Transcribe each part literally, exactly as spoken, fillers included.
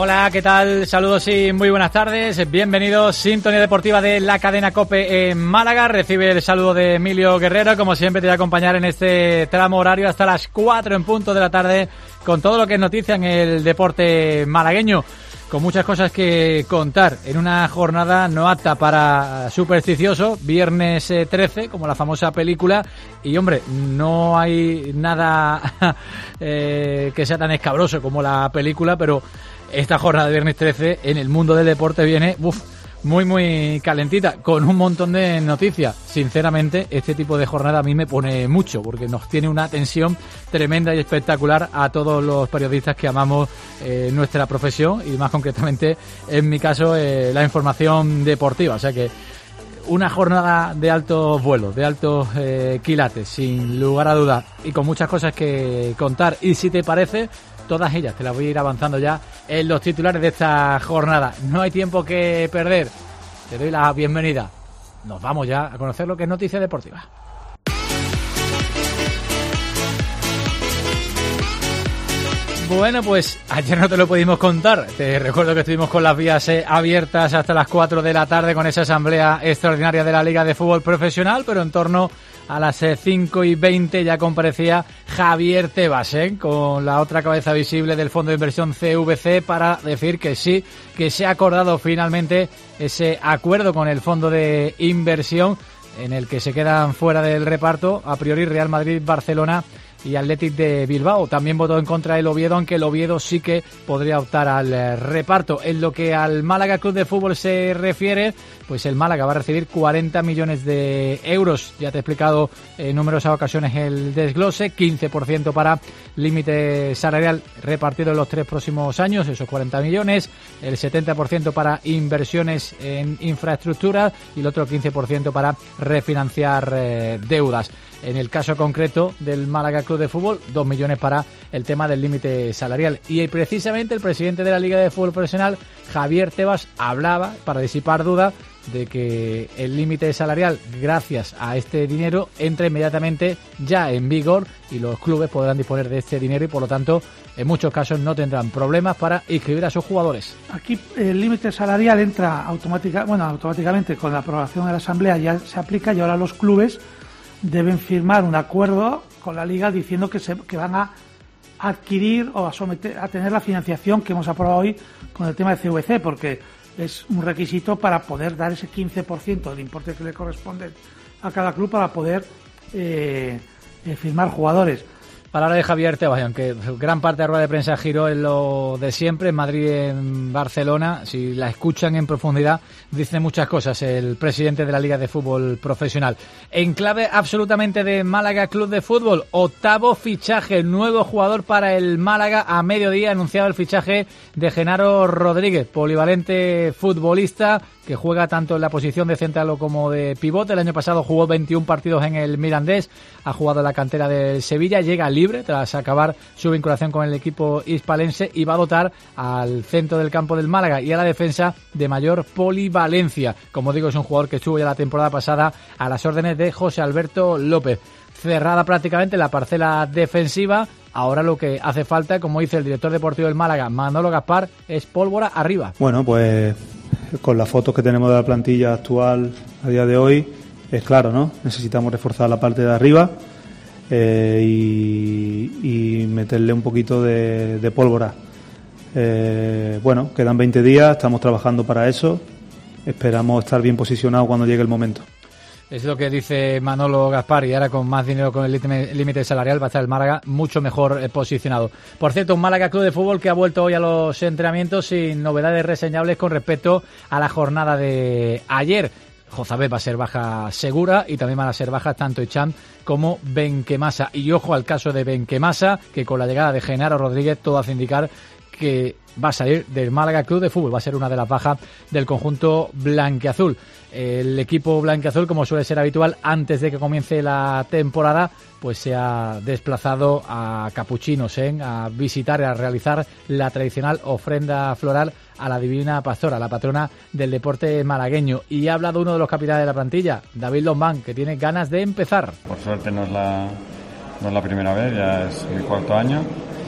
Hola, ¿qué tal? Saludos y muy buenas tardes. Bienvenidos, Sintonía Deportiva de la cadena COPE en Málaga. Recibe el saludo de Emilio Guerrero. Como siempre, te voy a acompañar en este tramo horario hasta las cuatro en punto de la tarde con todo lo que es noticia en el deporte malagueño. Con muchas cosas que contar en una jornada no apta para supersticioso, viernes trece, como la famosa película, y hombre, no hay nada eh, que sea tan escabroso como la película, pero esta jornada de viernes trece en el mundo del deporte viene uf, muy muy calentita, con un montón de noticias. Sinceramente, este tipo de jornada a mí me pone mucho, porque nos tiene una tensión tremenda y espectacular a todos los periodistas que amamos eh, nuestra profesión, y más concretamente, en mi caso, eh, la información deportiva. O sea que una jornada de altos vuelos, de altos eh, quilates, sin lugar a dudas, y con muchas cosas que contar. Y si te parece, todas ellas te las voy a ir avanzando ya en los titulares de esta jornada. No hay tiempo que perder. Te doy la bienvenida. Nos vamos ya a conocer lo que es noticia deportiva. Bueno, pues ayer no te lo pudimos contar. Te recuerdo que estuvimos con las vías eh, abiertas hasta las cuatro de la tarde con esa asamblea extraordinaria de la Liga de Fútbol Profesional, pero en torno a las cinco y veinte ya comparecía Javier Tebas, ¿eh? con la otra cabeza visible del Fondo de Inversión C V C, para decir que sí, que se ha acordado finalmente ese acuerdo con el Fondo de Inversión, en el que se quedan fuera del reparto a priori Real Madrid, Barcelona y Athletic de Bilbao. También votó en contra el Oviedo, aunque el Oviedo sí que podría optar al eh, reparto. En lo que al Málaga Club de Fútbol se refiere, pues el Málaga va a recibir cuarenta millones de euros. Ya te he explicado en numerosas ocasiones el desglose, quince por ciento para límite salarial repartido en los tres próximos años, esos cuarenta millones, el setenta por ciento para inversiones en infraestructura y el otro quince por ciento para refinanciar eh, deudas. En el caso concreto del Málaga Club de Fútbol, dos millones para el tema del límite salarial. Y precisamente el presidente de la Liga de Fútbol Profesional, Javier Tebas, hablaba, para disipar dudas, de que el límite salarial, gracias a este dinero, entra inmediatamente ya en vigor y los clubes podrán disponer de este dinero y, por lo tanto, en muchos casos no tendrán problemas para inscribir a sus jugadores. Aquí el límite salarial entra automática, bueno, automáticamente con la aprobación de la Asamblea, ya se aplica, y ahora los clubes deben firmar un acuerdo con la Liga diciendo que, se, que van a adquirir o a someter a tener la financiación que hemos aprobado hoy con el tema de C V C, porque es un requisito para poder dar ese quince por ciento del importe que le corresponde a cada club para poder eh, eh, firmar jugadores. Palabra de Javier Tebas, aunque gran parte de la rueda de prensa giró en lo de siempre, en Madrid, en Barcelona. Si la escuchan en profundidad, dice muchas cosas el presidente de la Liga de Fútbol Profesional. En clave absolutamente de Málaga Club de Fútbol, octavo fichaje, nuevo jugador para el Málaga. A mediodía anunciado el fichaje de Genaro Rodríguez, polivalente futbolista que juega tanto en la posición de central como de pivote. El año pasado jugó veintiún partidos en el Mirandés, ha jugado en la cantera del Sevilla, llega libre tras acabar su vinculación con el equipo hispalense y va a dotar al centro del campo del Málaga y a la defensa de mayor polivalencia. Como digo, es un jugador que estuvo ya la temporada pasada a las órdenes de José Alberto López. Cerrada prácticamente la parcela defensiva, ahora lo que hace falta, como dice el director deportivo del Málaga, Manolo Gaspar, es pólvora arriba. Bueno, pues con las fotos que tenemos de la plantilla actual a día de hoy, es claro, ¿no? Necesitamos reforzar la parte de arriba eh, y, y meterle un poquito de, de pólvora. Eh, bueno, quedan veinte días, estamos trabajando para eso, esperamos estar bien posicionados cuando llegue el momento. Es lo que dice Manolo Gaspar, y ahora con más dinero con el límite salarial va a estar el Málaga mucho mejor eh, posicionado. Por cierto, un Málaga Club de Fútbol que ha vuelto hoy a los entrenamientos sin novedades reseñables con respecto a la jornada de ayer. Jozabet va a ser baja segura y también van a ser bajas tanto Hicham como Benquemasa. Y ojo al caso de Benquemasa, que con la llegada de Genaro Rodríguez todo hace indicar que va a salir del Málaga Club de Fútbol, va a ser una de las bajas del conjunto blanquiazul. El equipo blanquiazul, como suele ser habitual antes de que comience la temporada, pues se ha desplazado a Capuchinos, ¿eh? a visitar y a realizar la tradicional ofrenda floral a la Divina Pastora, la patrona del deporte malagueño. Y ha hablado uno de los capitanes de la plantilla, David Lombán, que tiene ganas de empezar. Por suerte no es la, no es la primera vez, ya es mi cuarto año.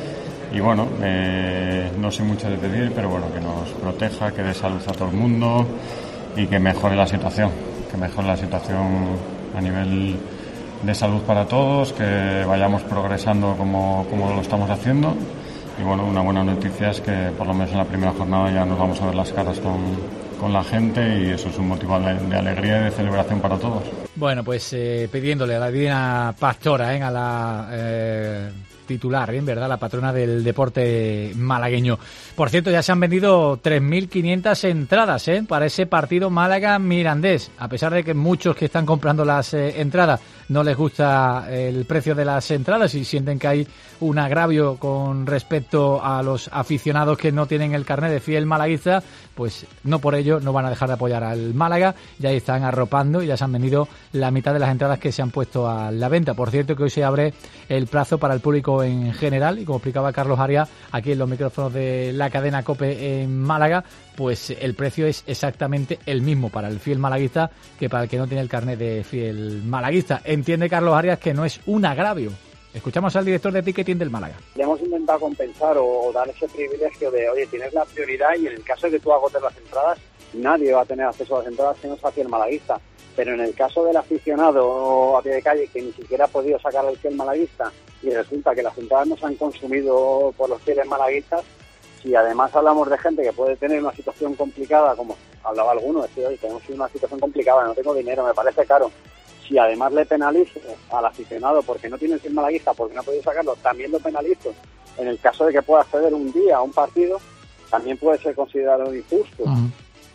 y bueno, eh, no sé mucho de pedir, pero bueno, que nos proteja, que dé salud a todo el mundo y que mejore la situación, que mejore la situación a nivel de salud para todos, que vayamos progresando como, como lo estamos haciendo. Y bueno, una buena noticia es que por lo menos en la primera jornada ya nos vamos a ver las caras con, con la gente, y eso es un motivo de, de alegría y de celebración para todos. Bueno, pues eh, pidiéndole a la divina pastora, ¿eh? a la eh, titular, ¿eh? ¿verdad? La patrona del deporte malagueño. Por cierto, ya se han vendido tres mil quinientas entradas ¿eh? para ese partido Málaga-Mirandés. A pesar de que muchos que están comprando las eh, entradas no les gusta el precio de las entradas y sienten que hay un agravio con respecto a los aficionados que no tienen el carnet de fiel malaguista, pues no por ello no van a dejar de apoyar al Málaga. Ya están arropando y ya se han vendido la mitad de las entradas que se han puesto a la venta. Por cierto, que hoy se abre el plazo para el público en general, y como explicaba Carlos Arias aquí en los micrófonos de la cadena COPE en Málaga, pues el precio es exactamente el mismo para el fiel malaguista que para el que no tiene el carnet de fiel malaguista. Entiende Carlos Arias que no es un agravio. Escuchamos al director de ticketing del Málaga. Le hemos intentado compensar o, o dar ese privilegio de, oye, tienes la prioridad, y en el caso de que tú agotes las entradas, nadie va a tener acceso a las entradas que no sea fiel malaguista. Pero en el caso del aficionado a pie de calle que ni siquiera ha podido sacar el fiel malaguista y resulta que las entradas no se han consumido por los fieles malaguistas, si además hablamos de gente que puede tener una situación complicada, como hablaba alguno, decir, oye, tenemos una situación complicada, no tengo dinero, me parece caro. Si además le penalizo al aficionado porque no tiene el fiel malaguista, porque no ha podido sacarlo, también lo penalizo en el caso de que pueda acceder un día a un partido, también puede ser considerado injusto. Uh-huh.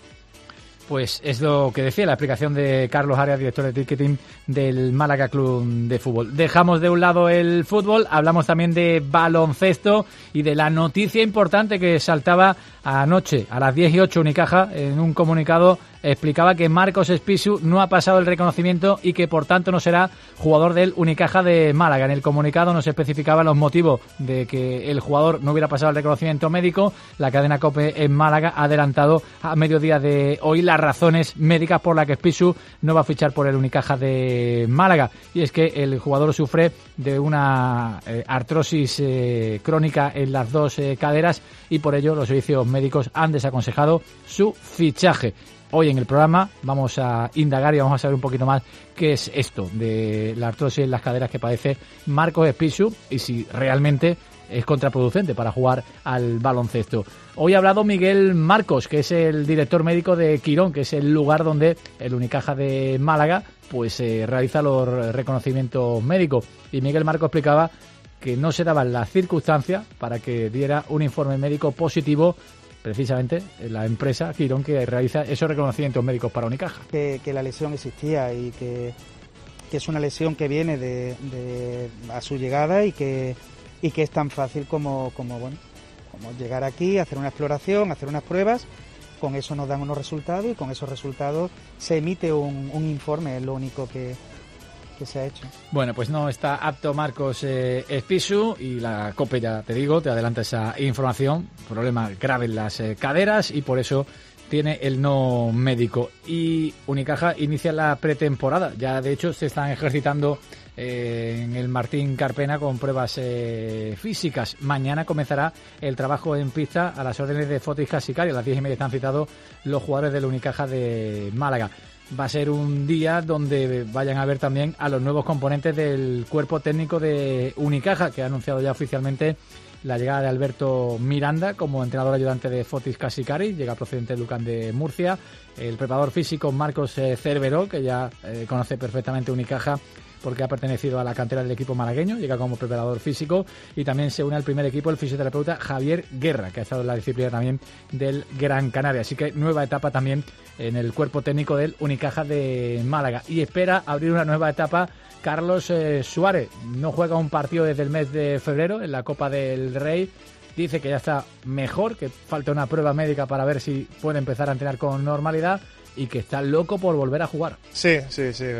Pues es lo que decía la explicación de Carlos Arias, director de ticketing del Málaga Club de Fútbol. Dejamos de un lado el fútbol, hablamos también de baloncesto y de la noticia importante que saltaba anoche a las diez y ocho. Unicaja, en un comunicado, explicaba que Marcos Espisu no ha pasado el reconocimiento y que por tanto no será jugador del Unicaja de Málaga. En el comunicado no se especificaban los motivos de que el jugador no hubiera pasado el reconocimiento médico. La cadena COPE en Málaga ha adelantado a mediodía de hoy las razones médicas por las que Espisu no va a fichar por el Unicaja de Málaga, y es que el jugador sufre de una eh, artrosis eh, crónica en las dos eh, caderas, y por ello los servicios médicos han desaconsejado su fichaje. Hoy en el programa vamos a indagar y vamos a saber un poquito más qué es esto de la artrosis en las caderas que padece Marcos Espisu y si realmente es contraproducente para jugar al baloncesto. Hoy ha hablado Miguel Marcos, que es el director médico de Quirón, que es el lugar donde el Unicaja de Málaga pues eh, realiza los reconocimientos médicos. Y Miguel Marcos explicaba que no se daban las circunstancias para que diera un informe médico positivo precisamente la empresa Quirón que realiza esos reconocimientos médicos para Unicaja. Que, que la lesión existía y que, que es una lesión que viene de, de a su llegada y que y que es tan fácil como, como bueno como llegar aquí, hacer una exploración, hacer unas pruebas, con eso nos dan unos resultados y con esos resultados se emite un, un informe, es lo único que, que se ha hecho. Bueno, pues no está apto Marcos eh, Espisu y la COPE, ya te digo, te adelanta esa información, problema grave en las eh, caderas y por eso tiene el no médico. Y Unicaja inicia la pretemporada, ya de hecho se están ejercitando Eh, en el Martín Carpena con pruebas eh, físicas. Mañana comenzará el trabajo en pista a las órdenes de Fotis Casicari. A las diez y media están citados los jugadores del Unicaja de Málaga. Va a ser un día donde vayan a ver también a los nuevos componentes del cuerpo técnico de Unicaja, que ha anunciado ya oficialmente la llegada de Alberto Miranda como entrenador ayudante de Fotis Casicari, llega procedente de Lucán de Murcia. El preparador físico Marcos eh, Cerveró, que ya eh, conoce perfectamente Unicaja porque ha pertenecido a la cantera del equipo malagueño, llega como preparador físico, y también se une al primer equipo el fisioterapeuta Javier Guerra, que ha estado en la disciplina también del Gran Canaria. Así que nueva etapa también en el cuerpo técnico del Unicaja de Málaga. Y espera abrir una nueva etapa Carlos eh, Suárez. No juega un partido desde el mes de febrero en la Copa del Rey. Dice que ya está mejor, que falta una prueba médica para ver si puede empezar a entrenar con normalidad, y que está loco por volver a jugar. Sí, sí, sí.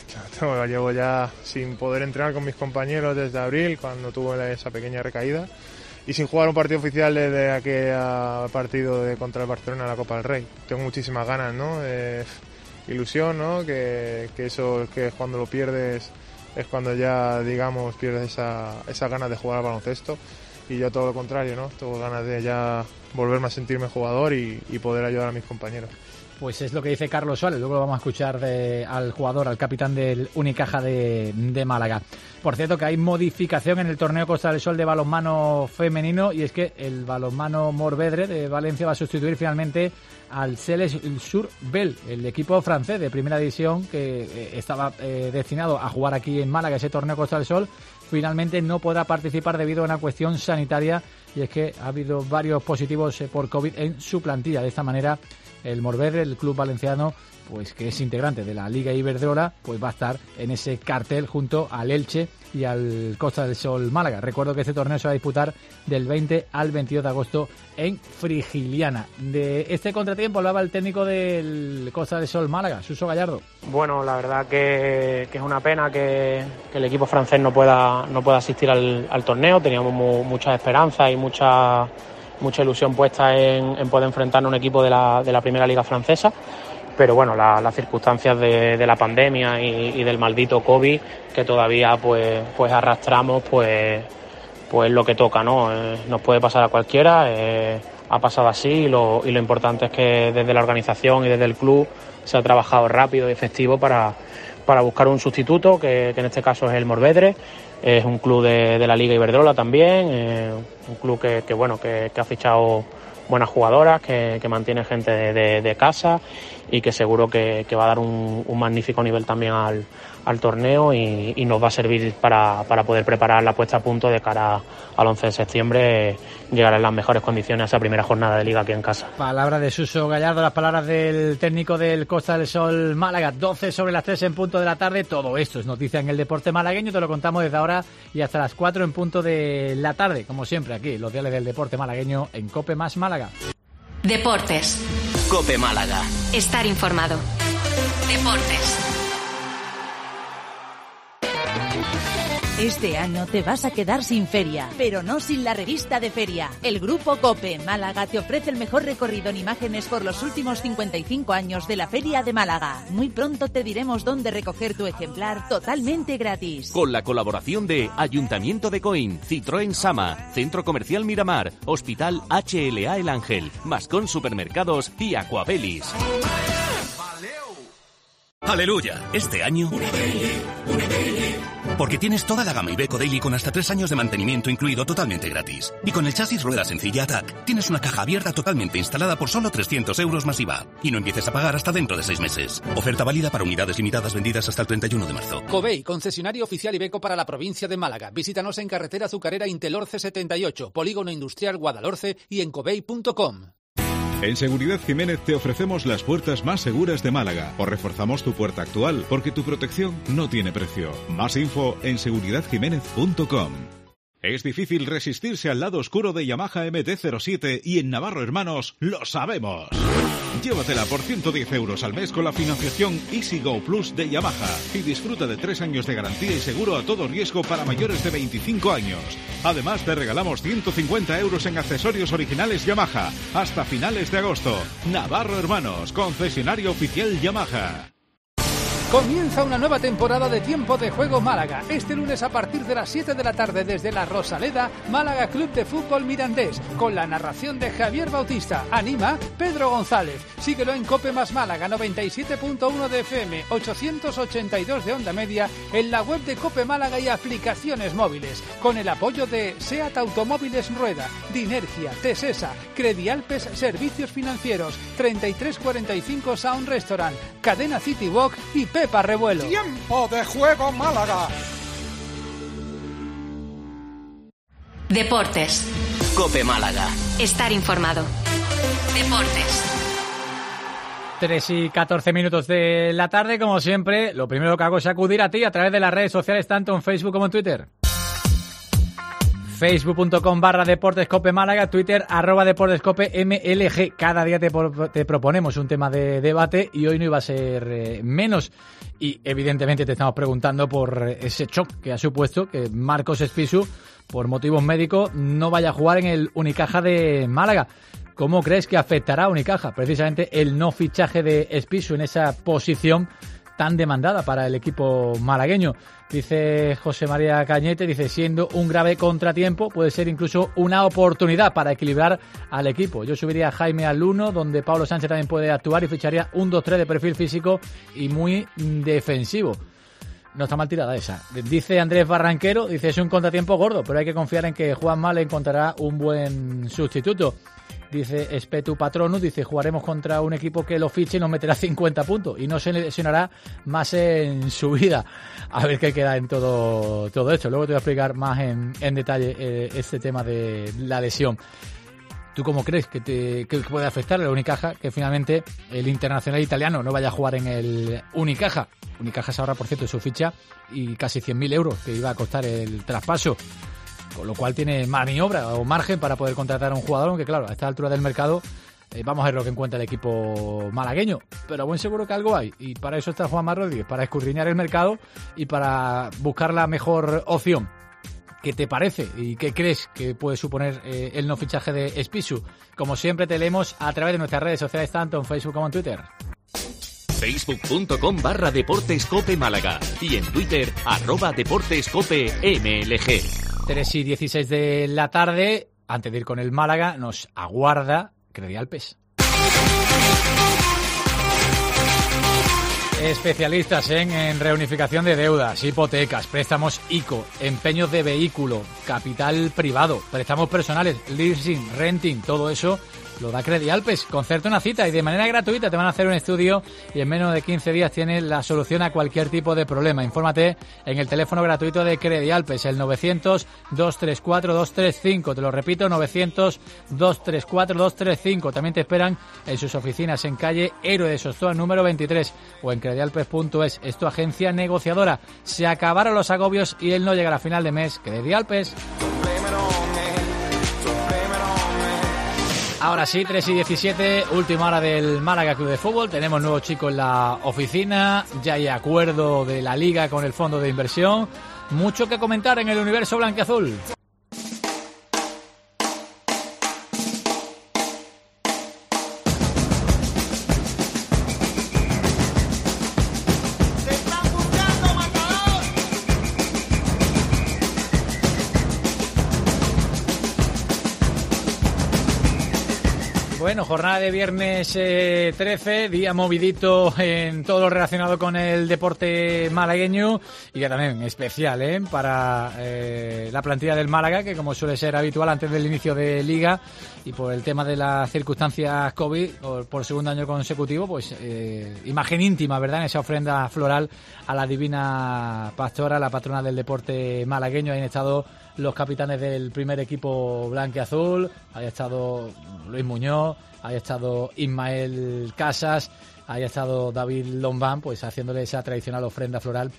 Llevo ya sin poder entrenar con mis compañeros desde abril, cuando tuve esa pequeña recaída, y sin jugar un partido oficial desde aquel partido de contra el Barcelona en la Copa del Rey. Tengo muchísimas ganas, ¿no? Eh, ilusión, ¿no? Que, que eso, que cuando lo pierdes es cuando ya, digamos, pierdes esa, esa ganas de jugar al baloncesto. y yo todo lo contrario, ¿no? Tengo ganas de ya volverme a sentirme jugador y, y poder ayudar a mis compañeros. Pues es lo que dice Carlos Suárez, luego lo vamos a escuchar de, al jugador, al capitán del Unicaja de, de Málaga. Por cierto que hay modificación en el torneo Costa del Sol de balonmano femenino, y es que el balonmano Morvedre de Valencia va a sustituir finalmente al Celes Sur Bell, el equipo francés de primera división que eh, estaba eh, destinado a jugar aquí en Málaga ese torneo Costa del Sol. Finalmente no podrá participar debido a una cuestión sanitaria, y es que ha habido varios positivos eh, por COVID en su plantilla. De esta manera el Morvedre, el club valenciano, pues que es integrante de la Liga Iberdrola, pues va a estar en ese cartel junto al Elche y al Costa del Sol Málaga. Recuerdo que este torneo se va a disputar del veinte al veintidós de agosto en Frigiliana. De este contratiempo hablaba el técnico del Costa del Sol Málaga, Suso Gallardo. Bueno, la verdad que, que es una pena que, que el equipo francés no pueda, no pueda asistir al, al torneo. Teníamos mu, muchas esperanzas y mucha... mucha ilusión puesta en, en poder enfrentarnos a un equipo de la, de la primera liga francesa, pero bueno, la, las circunstancias de, de la pandemia y, y del maldito COVID que todavía pues, pues arrastramos, pues, pues lo que toca, ¿no? Eh, nos puede pasar a cualquiera, eh, ha pasado así, y lo, y lo importante es que desde la organización y desde el club se ha trabajado rápido y efectivo para, para buscar un sustituto, que, que en este caso es el Morvedre. Es un club de, de la Liga Iberdrola también, eh, un club que, que bueno que, que ha fichado buenas jugadoras, que, que mantiene gente de, de, de casa y que seguro que, que va a dar un, un magnífico nivel también al, al torneo y, y nos va a servir para, para poder preparar la puesta a punto de cara al once de septiembre, llegar en las mejores condiciones a esa primera jornada de Liga aquí en casa. Palabras de Suso Gallardo, las palabras del técnico del Costa del Sol Málaga. doce sobre las tres en punto de la tarde. Todo esto es noticia en el deporte malagueño, te lo contamos desde ahora y hasta las cuatro en punto de la tarde, como siempre aquí, los diales del deporte malagueño en COPE más Málaga. Deportes. COPE Málaga. Estar informado. Deportes. Este año te vas a quedar sin feria, pero no sin la revista de feria. El Grupo COPE Málaga te ofrece el mejor recorrido en imágenes por los últimos cincuenta y cinco años de la Feria de Málaga. Muy pronto te diremos dónde recoger tu ejemplar totalmente gratis. Con la colaboración de Ayuntamiento de Coín, Citroën Sama, Centro Comercial Miramar, Hospital H L A El Ángel, Mascón Supermercados y Aquabelis. ¡Aleluya! Este año... Porque tienes toda la gama Iveco Daily con hasta tres años de mantenimiento incluido totalmente gratis. Y con el chasis rueda sencilla Attack, tienes una caja abierta totalmente instalada por solo trescientos euros más I V A. Y no empieces a pagar hasta dentro de seis meses. Oferta válida para unidades limitadas vendidas hasta el treinta y uno de marzo. Covey, concesionario oficial Iveco para la provincia de Málaga. Visítanos en carretera Azucarera Intelorce setenta y ocho, Polígono Industrial Guadalhorce y en covey punto com. En Seguridad Jiménez te ofrecemos las puertas más seguras de Málaga. O reforzamos tu puerta actual, porque tu protección no tiene precio. Más info en seguridad jiménez punto com. Es difícil resistirse al lado oscuro de Yamaha M T cero siete y en Navarro Hermanos lo sabemos. Llévatela por ciento diez euros al mes con la financiación Easy Go Plus de Yamaha y disfruta de tres años de garantía y seguro a todo riesgo para mayores de veinticinco años. Además te regalamos ciento cincuenta euros en accesorios originales Yamaha hasta finales de agosto. Navarro Hermanos, concesionario oficial Yamaha. Comienza una nueva temporada de Tiempo de Juego Málaga. Este lunes a partir de las siete de la tarde desde La Rosaleda, Málaga Club de Fútbol Mirandés, con la narración de Javier Bautista. Anima Pedro González. Síguelo en COPE más Málaga, noventa y siete punto uno de F M, ochocientos ochenta y dos de onda media, en la web de COPE Málaga y aplicaciones móviles. Con el apoyo de SEAT Automóviles Rueda, Dinergia, Tesesa, Credialpes Servicios Financieros, treinta y tres cuarenta y cinco Sound Restaurant, Cadena City Walk y Pepa Revuelo. Tiempo de Juego Málaga. Deportes. COPE Málaga. Estar informado. Deportes. tres y catorce minutos de la tarde, como siempre, lo primero que hago es acudir a ti a través de las redes sociales, tanto en Facebook como en Twitter. facebook punto com barra Deportes Cope Málaga, Twitter arroba Deportes Cope M L G. Cada día te, te proponemos un tema de debate y hoy no iba a ser eh, menos. Y evidentemente te estamos preguntando por ese shock que ha supuesto que Marcos Espisu, por motivos médicos, no vaya a jugar en el Unicaja de Málaga. ¿Cómo crees que afectará a Unicaja precisamente el no fichaje de Espisu en esa posición tan demandada para el equipo malagueño. Dice José María Cañete, dice, siendo un grave contratiempo, puede ser incluso una oportunidad para equilibrar al equipo. Yo subiría a Jaime al uno, donde Pablo Sánchez también puede actuar, y ficharía un dos tres de perfil físico y muy defensivo. No está mal tirada esa. Dice Andrés Barranquero, dice, es un contratiempo gordo, pero hay que confiar en que Juanma le encontrará un buen sustituto. Dice Espetu Patronus, dice, jugaremos contra un equipo que lo fiche y nos meterá cincuenta puntos y no se lesionará más en su vida. A ver qué queda en todo, todo esto. Luego te voy a explicar más en, en detalle eh, este tema de la lesión. ¿Tú cómo crees que, te, que puede afectar a Unicaja que finalmente el internacional italiano no vaya a jugar en el Unicaja? Unicaja se ahorra, por cierto, su ficha y casi cien mil euros que iba a costar el traspaso, con lo cual tiene maniobra o margen para poder contratar a un jugador, aunque claro, a esta altura del mercado eh, vamos a ver lo que encuentra el equipo malagueño, pero buen seguro que algo hay, y para eso está Juanma Rodríguez, para escudriñar el mercado y para buscar la mejor opción. ¿Qué te parece y qué crees que puede suponer eh, el no fichaje de Espisu? Como siempre te leemos a través de nuestras redes sociales, tanto en Facebook como en Twitter. Facebook.com barra Deportes Cope Málaga y en Twitter arroba Deportes Cope M L G. tres y dieciséis de la tarde, antes de ir con el Málaga, nos aguarda Credialpes. Especialistas en, en reunificación de deudas, hipotecas, préstamos I C O, empeños de vehículo, capital privado, préstamos personales, leasing, renting, todo eso lo da Credialpes. Concerta una cita y de manera gratuita te van a hacer un estudio y en menos de quince días tienes la solución a cualquier tipo de problema. Infórmate en el teléfono gratuito de Credialpes, el novecientos, dos tres cuatro, dos tres cinco. Te lo repito, novecientos, dos tres cuatro, dos tres cinco. También te esperan en sus oficinas en calle Héroe de Sostoa número veintitrés o en credialpes punto es. Es tu agencia negociadora. Se acabaron los agobios y él no llegará a final de mes. Credialpes. Ahora sí, tres y diecisiete, última hora del Málaga Club de Fútbol. Tenemos nuevo chico en la oficina, ya hay acuerdo de la Liga con el fondo de inversión. Mucho que comentar en el universo blanquiazul. Bueno, jornada de viernes eh, trece, día movidito en todo lo relacionado con el deporte malagueño y ya también especial ¿eh? para eh, la plantilla del Málaga, que como suele ser habitual antes del inicio de Liga y por el tema de las circunstancias COVID por, por segundo año consecutivo, pues eh, imagen íntima, ¿verdad?, en esa ofrenda floral a la Divina Pastora, la patrona del deporte malagueño. Ahí han estado los capitanes del primer equipo blanquiazul, ha estado Luis Muñoz, ha estado Ismael Casas, ha estado David Lombán, pues haciéndole esa tradicional ofrenda floral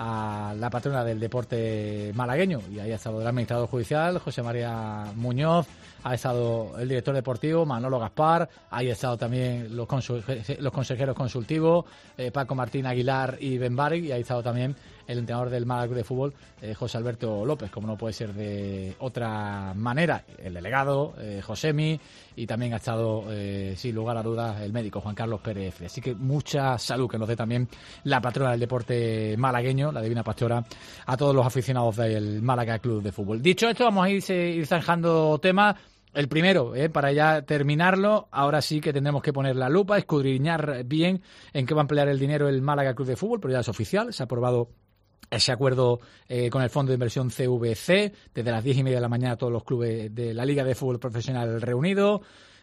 a la patrona del deporte malagueño. Y ahí ha estado el administrador judicial, José María Muñoz, ha estado el director deportivo, Manolo Gaspar, ahí ha estado también los, consu- los consejeros consultivos, eh, Paco Martín Aguilar y Ben Bari, y ahí ha estado también el entrenador del Málaga Club de Fútbol, eh, José Alberto López, como no puede ser de otra manera, el delegado, eh, Josemi, y también ha estado, eh, sin lugar a dudas, el médico Juan Carlos Pérez. Así que mucha salud que nos dé también la patrona del deporte malagueño, la Divina Pastora, a todos los aficionados del Málaga Club de Fútbol. Dicho esto, vamos a ir, ir zanjando temas. El primero, eh, para ya terminarlo, ahora sí que tendremos que poner la lupa, escudriñar bien en qué va a emplear el dinero el Málaga Club de Fútbol, pero ya es oficial, se ha aprobado ese acuerdo eh, con el Fondo de Inversión C V C, desde las diez y media de la mañana todos los clubes de la Liga de Fútbol Profesional reunidos.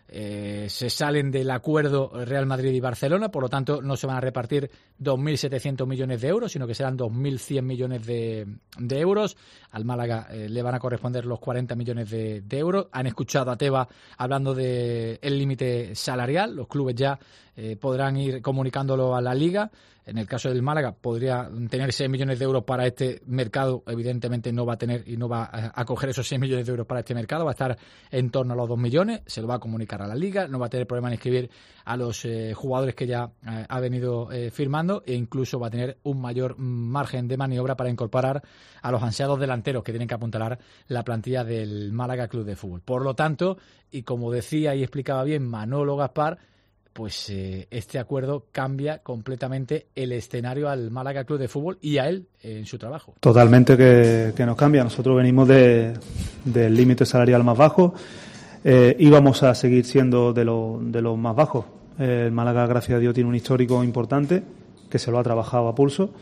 Eh, se salen del acuerdo Real Madrid y Barcelona, por lo tanto no se van a repartir dos mil setecientos millones de euros, sino que serán dos mil cien millones de, de euros. Al Málaga eh, le van a corresponder los cuarenta millones de, de euros. Han escuchado a Tebas hablando del límite salarial, los clubes ya eh, podrán ir comunicándolo a la Liga. En el caso del Málaga podría tener seis millones de euros para este mercado, evidentemente no va a tener y no va a coger esos seis millones de euros para este mercado, va a estar en torno a los dos millones, se lo va a comunicar a la Liga, no va a tener problema en inscribir a los eh, jugadores que ya eh, ha venido eh, firmando, e incluso va a tener un mayor margen de maniobra para incorporar a los ansiados delanteros que tienen que apuntalar la plantilla del Málaga Club de Fútbol. Por lo tanto, y como decía y explicaba bien Manolo Gaspar, pues eh, este acuerdo cambia completamente el escenario al Málaga Club de Fútbol y a él en su trabajo. Totalmente que, que nos cambia. Nosotros venimos de, del límite salarial más bajo, eh, íbamos a seguir siendo de, lo, de los más bajos. Eh, el Málaga, gracias a Dios, tiene un histórico importante que se lo ha trabajado a pulso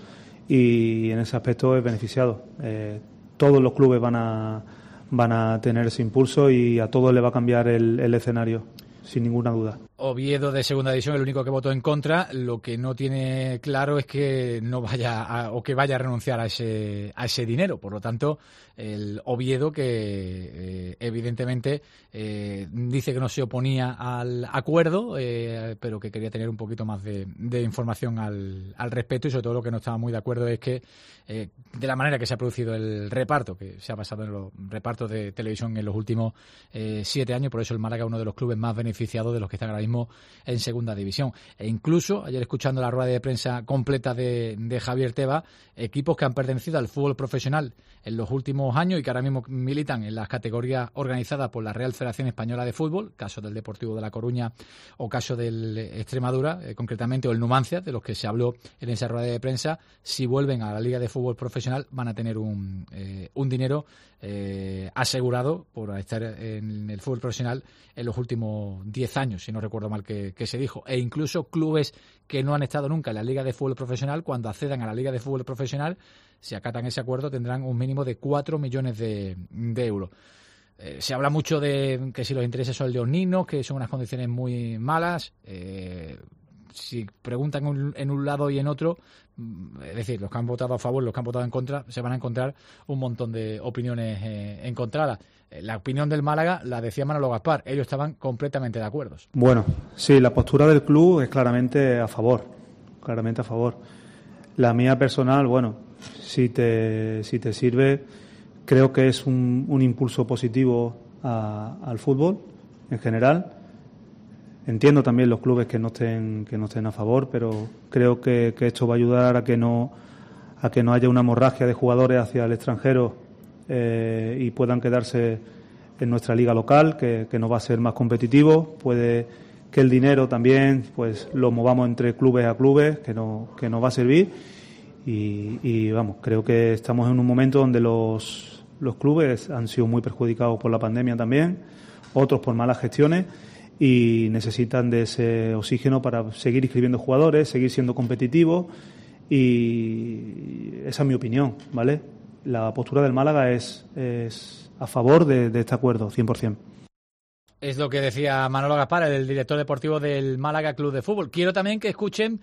y en ese aspecto es beneficiado. Eh, todos los clubes van a, van a tener ese impulso y a todos le va a cambiar el, el escenario, sin ninguna duda. Oviedo de segunda división, el único que votó en contra. Lo que no tiene claro es que no vaya a, o que vaya a renunciar a ese a ese dinero. Por lo tanto, el Oviedo, que eh, evidentemente eh, dice que no se oponía al acuerdo, eh, pero que quería tener un poquito más de, de información al, al respecto, y sobre todo lo que no estaba muy de acuerdo es que eh, de la manera que se ha producido el reparto, que se ha basado en los repartos de televisión en los últimos eh, siete años, por eso el Málaga es uno de los clubes más beneficiados de los que están ahora mismo en segunda división. E incluso, ayer escuchando la rueda de prensa completa de, de Javier Tebas, equipos que han pertenecido al fútbol profesional en los últimos años y que ahora mismo militan en las categorías organizadas por la Real Federación Española de Fútbol, caso del Deportivo de La Coruña o caso del Extremadura, eh, concretamente, o el Numancia, de los que se habló en esa rueda de prensa, si vuelven a la Liga de Fútbol Profesional van a tener un, eh, un dinero eh, asegurado por estar en el fútbol profesional en los últimos diez años, si no recuerdo mal que, que se dijo. E incluso clubes que no han estado nunca en la Liga de Fútbol Profesional, cuando accedan a la Liga de Fútbol Profesional, si acatan ese acuerdo, tendrán un mínimo de cuatro millones de, de euros. Eh, se habla mucho de que si los intereses son leoninos, que son unas condiciones muy malas. Eh, si preguntan un, en un lado y en otro, es decir, los que han votado a favor, los que han votado en contra, se van a encontrar un montón de opiniones eh, encontradas. La opinión del Málaga la decía Manolo Gaspar, ellos estaban completamente de acuerdo. Bueno, sí, la postura del club es claramente a favor, claramente a favor. La mía personal, bueno, si te, si te sirve, creo que es un, un impulso positivo a, al fútbol en general. Entiendo también los clubes que no estén que no estén a favor, pero creo que, que esto va a ayudar a que no a que no haya una hemorragia de jugadores hacia el extranjero eh, y puedan quedarse en nuestra liga local, que, que nos va a ser más competitivo. Puede que el dinero también pues lo movamos entre clubes a clubes, que no que nos va a servir y, y vamos, creo que estamos en un momento donde los los clubes han sido muy perjudicados por la pandemia también, otros por malas gestiones, y necesitan de ese oxígeno para seguir inscribiendo jugadores, seguir siendo competitivos, y esa es mi opinión, ¿vale? La postura del Málaga es, es a favor de, de este acuerdo, cien por ciento. Es lo que decía Manolo Gaspar, el director deportivo del Málaga Club de Fútbol. Quiero también que escuchen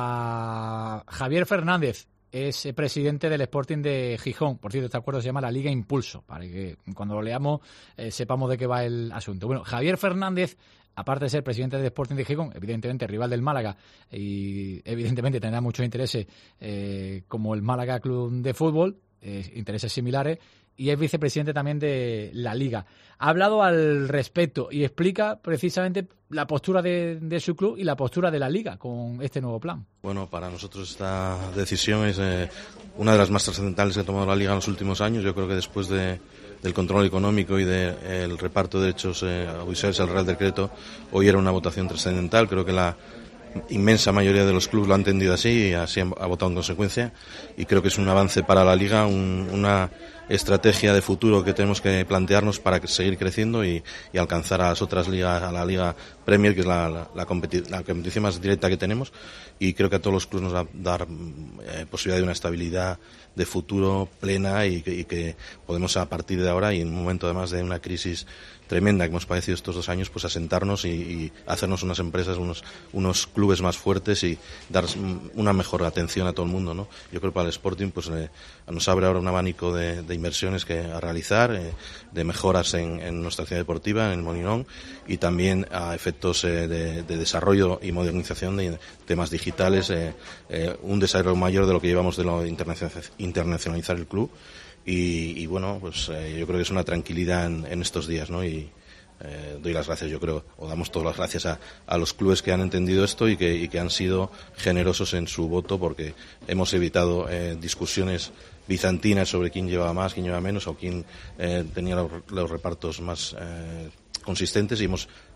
a Javier Fernández, es presidente del Sporting de Gijón. Por cierto, este acuerdo se llama la Liga Impulso, para que cuando lo leamos eh, sepamos de qué va el asunto. Bueno, Javier Fernández, aparte de ser presidente del Sporting de Gijón, evidentemente rival del Málaga y evidentemente tendrá muchos intereses eh, como el Málaga Club de Fútbol, eh, intereses similares, y es vicepresidente también de la Liga. Ha hablado al respecto y explica precisamente la postura de, de su club y la postura de la Liga con este nuevo plan. Bueno, para nosotros esta decisión es eh, una de las más trascendentales que ha tomado la Liga en los últimos años. Yo creo que después de, del control económico y del de, reparto de derechos eh, audiovisuales, el Real Decreto, hoy era una votación trascendental. Creo que la inmensa mayoría de los clubes lo han entendido así y así ha votado en consecuencia, y creo que es un avance para la Liga, un, una estrategia de futuro que tenemos que plantearnos para seguir creciendo y, y alcanzar a las otras ligas, a la Liga Premier, que es la, la, la, competi- la competición más directa que tenemos, y creo que a todos los clubes nos va a dar eh, posibilidad de una estabilidad de futuro plena y que, y que podemos a partir de ahora, y en un momento además de una crisis tremenda que hemos padecido estos dos años, pues asentarnos y, y hacernos unas empresas, unos unos clubes más fuertes y dar una mejor atención a todo el mundo, ¿no? Yo creo que para el Sporting pues eh, nos abre ahora un abanico de, de inversiones que a realizar, eh, de mejoras en, en nuestra actividad deportiva, en el Molinón, y también a efectos eh, de, de desarrollo y modernización de temas digitales, eh, eh, un desarrollo mayor de lo que llevamos de lo internacionalizar el club. Y, y bueno, pues eh, yo creo que es una tranquilidad en, en estos días, ¿no? Y eh, doy las gracias, yo creo, o damos todas las gracias a, a los clubes que han entendido esto y que, y que han sido generosos en su voto, porque hemos evitado eh, discusiones bizantinas sobre quién llevaba más, quién llevaba menos, o quién eh, tenía los, los repartos más eh, consistentes, y hemos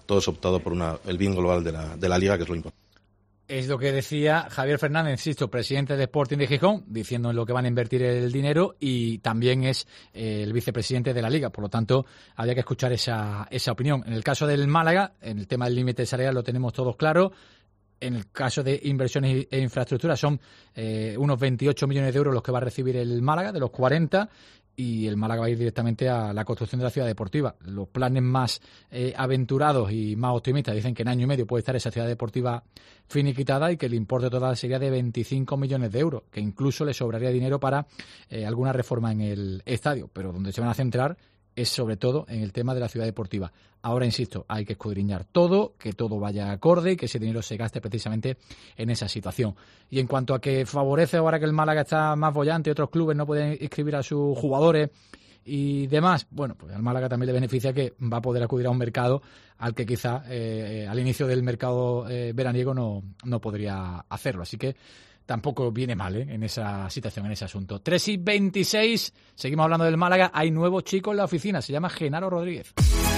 todos optado por una, el bien global de la, de la Liga, que es lo importante. Es lo que decía Javier Fernández, insisto, presidente de Sporting de Gijón, diciendo en lo que van a invertir el dinero, y también es eh, el vicepresidente de la Liga. Por lo tanto, habría que escuchar esa, esa opinión. En el caso del Málaga, en el tema del límite salarial lo tenemos todos claro. En el caso de inversiones e infraestructuras son eh, unos veintiocho millones de euros los que va a recibir el Málaga, de los cuarenta, y el Málaga va a ir directamente a la construcción de la ciudad deportiva. Los planes más eh, aventurados y más optimistas dicen que en año y medio puede estar esa ciudad deportiva finiquitada y que el importe total sería de veinticinco millones de euros, que incluso le sobraría dinero para eh, alguna reforma en el estadio, pero donde se van a centrar es sobre todo en el tema de la ciudad deportiva. Ahora, insisto, hay que escudriñar todo, que todo vaya acorde y que ese dinero se gaste precisamente en esa situación. Y en cuanto a que favorece ahora que el Málaga está más bollante, otros clubes no pueden inscribir a sus jugadores y demás, bueno, pues al Málaga también le beneficia que va a poder acudir a un mercado al que quizá eh, al inicio del mercado eh, veraniego no, no podría hacerlo. Así que tampoco viene mal ¿eh? en esa situación, en ese asunto. tres y veintiséis, seguimos hablando del Málaga. Hay nuevo chico en la oficina, se llama Genaro Rodríguez.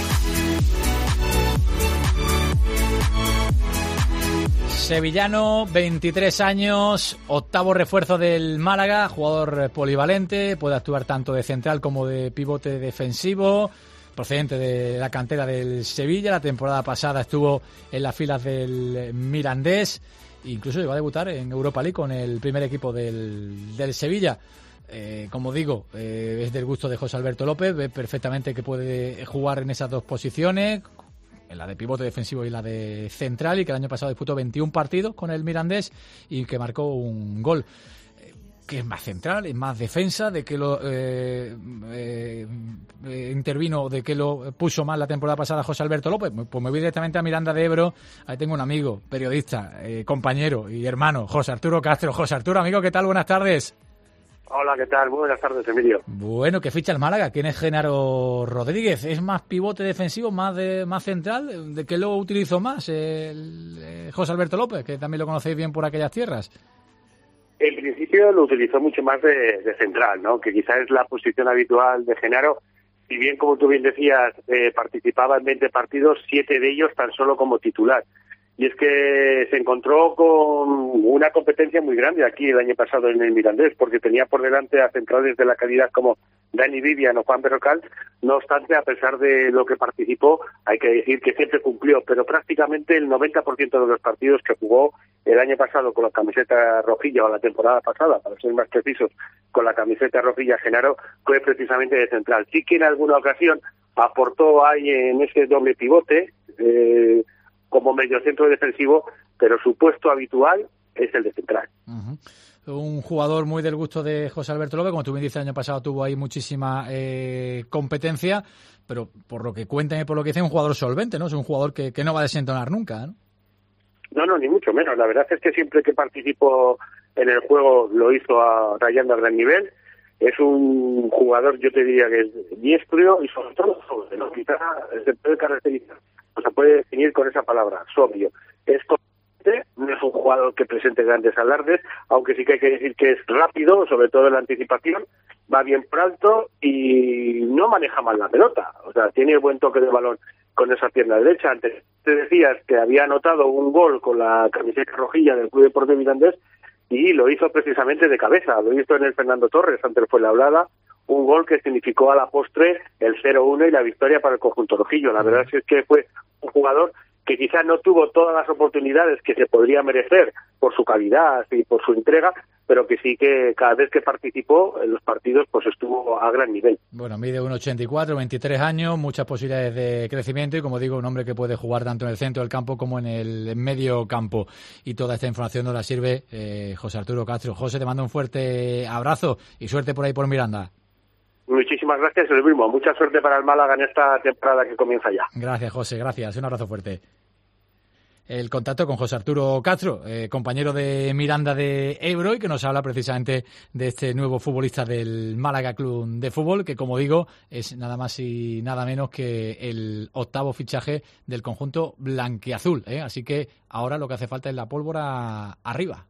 Sevillano, veintitrés años, octavo refuerzo del Málaga, jugador polivalente, puede actuar tanto de central como de pivote defensivo, procedente de la cantera del Sevilla. La temporada pasada estuvo en las filas del Mirandés, incluso llegó a debutar en Europa League con el primer equipo del, del Sevilla. Eh, como digo, eh, es del gusto de José Alberto López, ve perfectamente que puede jugar en esas dos posiciones, en la de pivote defensivo y la de central, y que el año pasado disputó veintiún partidos con el Mirandés y que marcó un gol. Que es más central, es más defensa, de que lo eh, eh, eh, intervino, de que lo puso mal la temporada pasada José Alberto López. Pues me voy directamente a Miranda de Ebro. Ahí tengo un amigo, periodista, eh, compañero y hermano, José Arturo Castro. José Arturo, amigo, ¿qué tal? Buenas tardes. Hola, ¿qué tal? Muy buenas tardes, Emilio. Bueno, ¿qué ficha el Málaga? ¿Quién es Genaro Rodríguez? ¿Es más pivote defensivo, más de más central? ¿De qué lo utilizó más el, eh, José Alberto López, que también lo conocéis bien por aquellas tierras? En principio lo utilizó mucho más de, de central, ¿no? Que quizás es la posición habitual de Genaro. Si bien, como tú bien decías, eh, participaba en veinte partidos, siete de ellos tan solo como titular. Y es que se encontró con una competencia muy grande aquí el año pasado en el Mirandés, porque tenía por delante a centrales de la calidad como Dani Vivian o Juan Berrocal. No obstante, a pesar de lo que participó, hay que decir que siempre cumplió, pero prácticamente el noventa por ciento de los partidos que jugó el año pasado con la camiseta rojilla, o la temporada pasada, para ser más precisos, con la camiseta rojilla, Genaro, fue precisamente de central. Sí que en alguna ocasión aportó ahí en ese doble pivote, eh, como mediocentro defensivo, pero su puesto habitual es el de central. Uh-huh. Un jugador muy del gusto de José Alberto López, como tú bien dices, el año pasado tuvo ahí muchísima eh, competencia, pero por lo que cuentan y por lo que dicen, un jugador solvente, ¿no? Es un jugador que, que no va a desentonar nunca, ¿no? No, no, ni mucho menos. La verdad es que siempre que participó en el juego lo hizo a, rayando a gran nivel. Es un jugador, yo te diría que es diestro y sobre todo sobre, ¿no? Quizás se puede caracterizar, o se puede definir con esa palabra, sobrio. Es consciente, no es un jugador que presente grandes alardes, aunque sí que hay que decir que es rápido, sobre todo en la anticipación, va bien por alto y no maneja mal la pelota. O sea, tiene buen toque de balón con esa pierna derecha. Antes te decías que había anotado un gol con la camiseta rojilla del Club Deportivo Mirandés y lo hizo precisamente de cabeza. Lo hizo en el Fernando Torres ante el Fuenlabrada, un gol que significó a la postre el cero uno y la victoria para el conjunto rojillo. La verdad es que fue un jugador que quizás no tuvo todas las oportunidades que se podría merecer por su calidad y por su entrega, pero que sí que cada vez que participó en los partidos pues estuvo a gran nivel. Bueno, mide uno ochenta y cuatro, veintitrés años, muchas posibilidades de crecimiento y, como digo, un hombre que puede jugar tanto en el centro del campo como en el medio campo. Y toda esta información nos la sirve eh, José Arturo Castro. José, te mando un fuerte abrazo y suerte por ahí por Miranda. Muchísimas gracias, el mismo. Mucha suerte para el Málaga en esta temporada que comienza ya. Gracias, José, gracias. Un abrazo fuerte. El contacto con José Arturo Castro, eh, compañero de Miranda de Ebro, y que nos habla precisamente de este nuevo futbolista del Málaga Club de Fútbol, que, como digo, es nada más y nada menos que el octavo fichaje del conjunto blanquiazul, ¿eh? Así que ahora lo que hace falta es la pólvora arriba.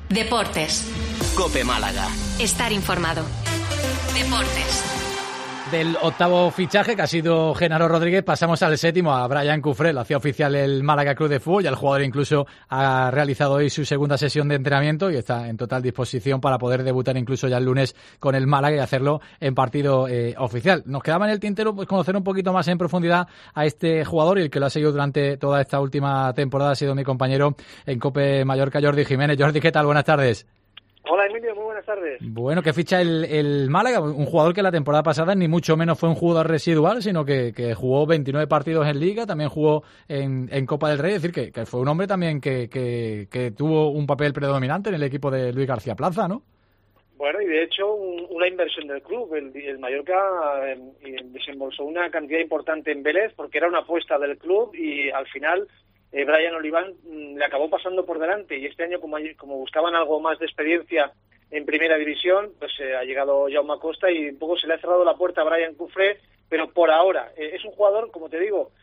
Deportes. COPE Málaga. Estar informado. Deportes. Del octavo fichaje, que ha sido Genaro Rodríguez, pasamos al séptimo, a Brian Cufré. Lo hacía oficial el Málaga Club de Fútbol, y el jugador incluso ha realizado hoy su segunda sesión de entrenamiento y está en total disposición para poder debutar incluso ya el lunes con el Málaga y hacerlo en partido eh, oficial. Nos quedaba en el tintero pues conocer un poquito más en profundidad a este jugador, y el que lo ha seguido durante toda esta última temporada ha sido mi compañero en COPE Mallorca, Jordi Jiménez. Jordi, ¿qué tal? Buenas tardes. Hola Emilio, muy buenas tardes. Bueno, que ficha el, el Málaga, un jugador que la temporada pasada ni mucho menos fue un jugador residual, sino que, que jugó veintinueve partidos en Liga, también jugó en, en Copa del Rey, es decir, que, que fue un hombre también que, que, que tuvo un papel predominante en el equipo de Luis García Plaza, ¿no? Bueno, y de hecho un, una inversión del club, el, el Mallorca eh, desembolsó una cantidad importante en Vélez porque era una apuesta del club, y al final Eh, Brian Oliván mm, le acabó pasando por delante, y este año como, como buscaban algo más de experiencia en primera división, pues eh, ha llegado Jaume Acosta y un poco se le ha cerrado la puerta a Brian Cufré, pero por ahora eh, es un jugador, como te digo,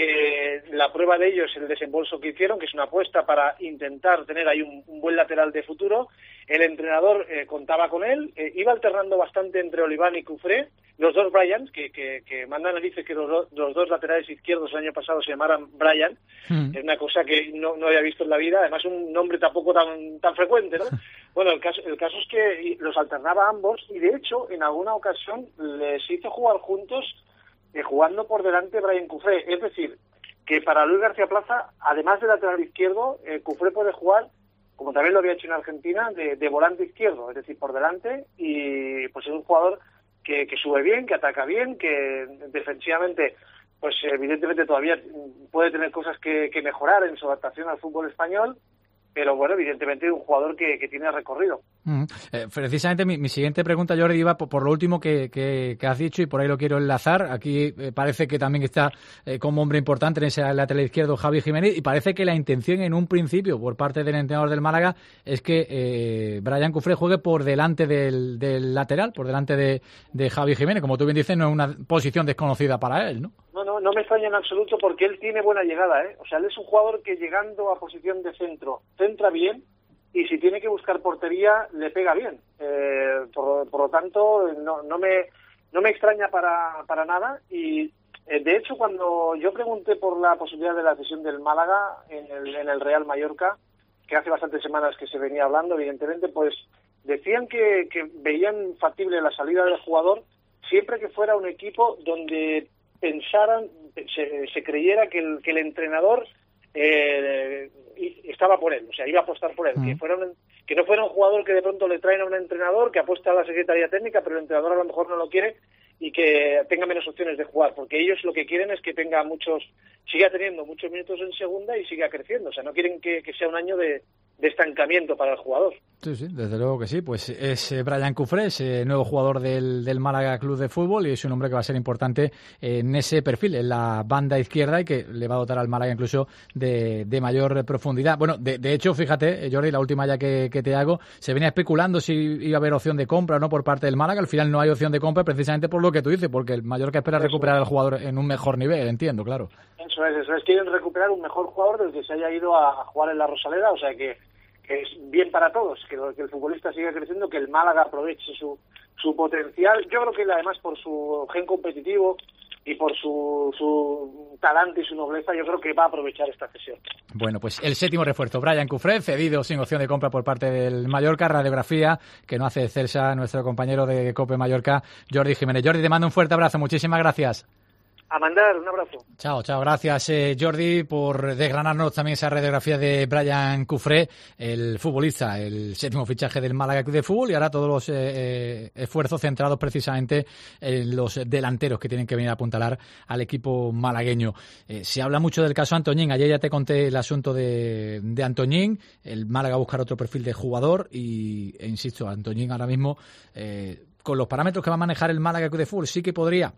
que la prueba de ello es el desembolso que hicieron, que es una apuesta para intentar tener ahí un, un buen lateral de futuro. El entrenador eh, contaba con él, eh, iba alternando bastante entre Oliván y Cufré, los dos Bryans, que, que, que mandan a dice que los, los dos laterales izquierdos el año pasado se llamaran Brian, mm. es una cosa que no, no había visto en la vida, además un nombre tampoco tan tan frecuente, ¿no? Bueno, el caso, el caso es que los alternaba a ambos, y de hecho en alguna ocasión les hizo jugar juntos, eh, jugando por delante Brian Cufré, es decir, que para Luis García Plaza, además de lateral izquierdo, eh, Cufré puede jugar, como también lo había hecho en Argentina, de, de volante izquierdo, es decir, por delante, y pues es un jugador que, que sube bien, que ataca bien, que defensivamente, pues evidentemente todavía puede tener cosas que, que mejorar en su adaptación al fútbol español, pero bueno, evidentemente un jugador que, que tiene recorrido. Mm. Eh, precisamente mi, mi siguiente pregunta, Jordi, iba por, por lo último que, que, que has dicho, y por ahí lo quiero enlazar. Aquí eh, parece que también está eh, como hombre importante en ese lateral izquierdo Javi Jiménez, y parece que la intención en un principio por parte del entrenador del Málaga es que eh, Brian Cufré juegue por delante del, del lateral, por delante de, de Javi Jiménez. Como tú bien dices, no es una posición desconocida para él, ¿no? No, no, no me extraña en absoluto, porque él tiene buena llegada, ¿eh? O sea, él es un jugador que llegando a posición de centro centra bien, y si tiene que buscar portería le pega bien. Eh, por, por lo tanto, no, no me no me extraña para, para nada. Y eh, de hecho, cuando yo pregunté por la posibilidad de la cesión del Málaga en el, en el Real Mallorca, que hace bastantes semanas que se venía hablando, evidentemente, pues decían que, que veían factible la salida del jugador siempre que fuera un equipo donde pensaran, se, se creyera que el, que el entrenador eh, estaba por él, o sea, iba a apostar por él, mm. que fuera un, que no fuera un jugador que de pronto le traen a un entrenador que apuesta a la Secretaría Técnica, pero el entrenador a lo mejor no lo quiere y que tenga menos opciones de jugar, porque ellos lo que quieren es que tenga muchos, siga teniendo muchos minutos en segunda y siga creciendo, o sea, no quieren que, que sea un año de, de estancamiento para el jugador. Sí, sí, desde luego que sí. Pues es eh, Brian Cufré, ese nuevo jugador del, del Málaga Club de Fútbol, y es un hombre que va a ser importante en ese perfil, en la banda izquierda, y que le va a dotar al Málaga incluso de, de mayor profundidad. Bueno, de, de hecho, fíjate, Jordi, la última ya que, que te hago, se venía especulando si iba a haber opción de compra o no por parte del Málaga. Al final no hay opción de compra, precisamente por lo que tú dices, porque el Mallorca espera eso. recuperar al jugador en un mejor nivel, entiendo, claro. Eso es, eso es, quieren recuperar un mejor jugador desde que se haya ido a jugar en la Rosaleda, o sea que es bien para todos, que, que el futbolista siga creciendo, que el Málaga aproveche su, su potencial. Yo creo que además por su gen competitivo y por su, su talante y su nobleza, yo creo que va a aprovechar esta cesión. Bueno, pues el séptimo refuerzo, Brian Cufré, cedido sin opción de compra por parte del Mallorca. Radiografía que no hace Celsa, nuestro compañero de COPE Mallorca, Jordi Jiménez. Jordi, te mando un fuerte abrazo, muchísimas gracias. A mandar, un abrazo. Chao, chao. Gracias, eh, Jordi, por desgranarnos también esa radiografía de Brian Cufré, el futbolista, el séptimo fichaje del Málaga Club de Fútbol, y ahora todos los eh, esfuerzos centrados precisamente en los delanteros que tienen que venir a apuntalar al equipo malagueño. Eh, se habla mucho del caso Antoñín. Ayer ya te conté el asunto de, de Antoñín. El Málaga buscar otro perfil de jugador y, e insisto, Antoñín ahora mismo, eh, con los parámetros que va a manejar el Málaga Club de Fútbol, sí que podría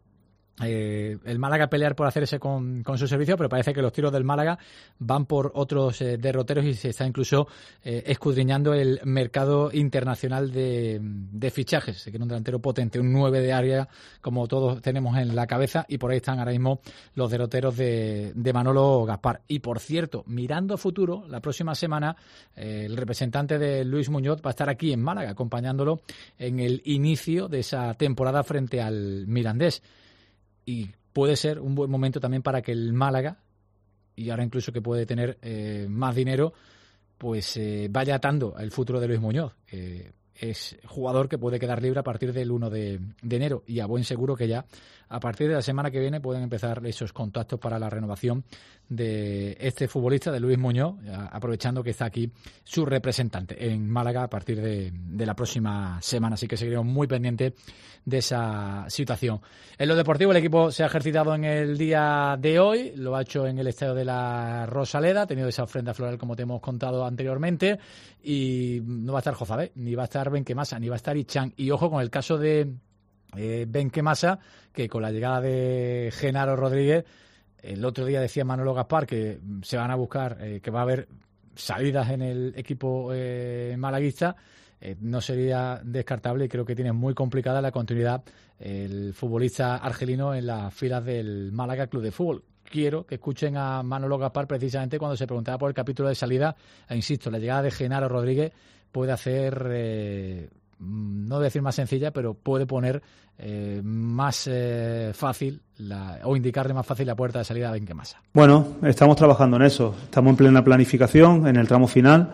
Eh, el Málaga pelear por hacerse con, con su servicio, pero parece que los tiros del Málaga van por otros eh, derroteros y se está incluso eh, escudriñando el mercado internacional de, de fichajes. Se quiere un delantero potente, un nueve de área, como todos tenemos en la cabeza, y por ahí están ahora mismo los derroteros de, de Manolo Gaspar. Y por cierto, mirando a futuro, la próxima semana eh, el representante de Luis Muñoz va a estar aquí en Málaga, acompañándolo en el inicio de esa temporada frente al Mirandés. Y puede ser un buen momento también para que el Málaga, y ahora incluso que puede tener eh, más dinero, pues eh, vaya atando el futuro de Luis Muñoz. Eh, es jugador que puede quedar libre a partir del uno de enero y a buen seguro que ya a partir de la semana que viene pueden empezar esos contactos para la renovación de este futbolista, de Luis Muñoz, aprovechando que está aquí su representante en Málaga a partir de, de la próxima semana. Así que seguiremos muy pendientes de esa situación. En lo deportivo, el equipo se ha ejercitado en el día de hoy, lo ha hecho en el estadio de la Rosaleda, ha tenido esa ofrenda floral como te hemos contado anteriormente, y no va a estar Jozabé, ni va a estar Benquemasa, ni va a estar Ichan. Y ojo con el caso de eh, Benquemasa, que con la llegada de Genaro Rodríguez, el otro día decía Manolo Gaspar que se van a buscar, eh, que va a haber salidas en el equipo eh, malaguista. Eh, no sería descartable y creo que tiene muy complicada la continuidad el futbolista argelino en las filas del Málaga Club de Fútbol. Quiero que escuchen a Manolo Gaspar precisamente cuando se preguntaba por el capítulo de salida. E insisto, la llegada de Genaro Rodríguez puede hacer, eh, no voy a decir más sencilla, pero puede poner eh, más eh, fácil la, o indicarle más fácil la puerta de salida a Benquemasa. Bueno, estamos trabajando en eso. Estamos en plena planificación, en el tramo final.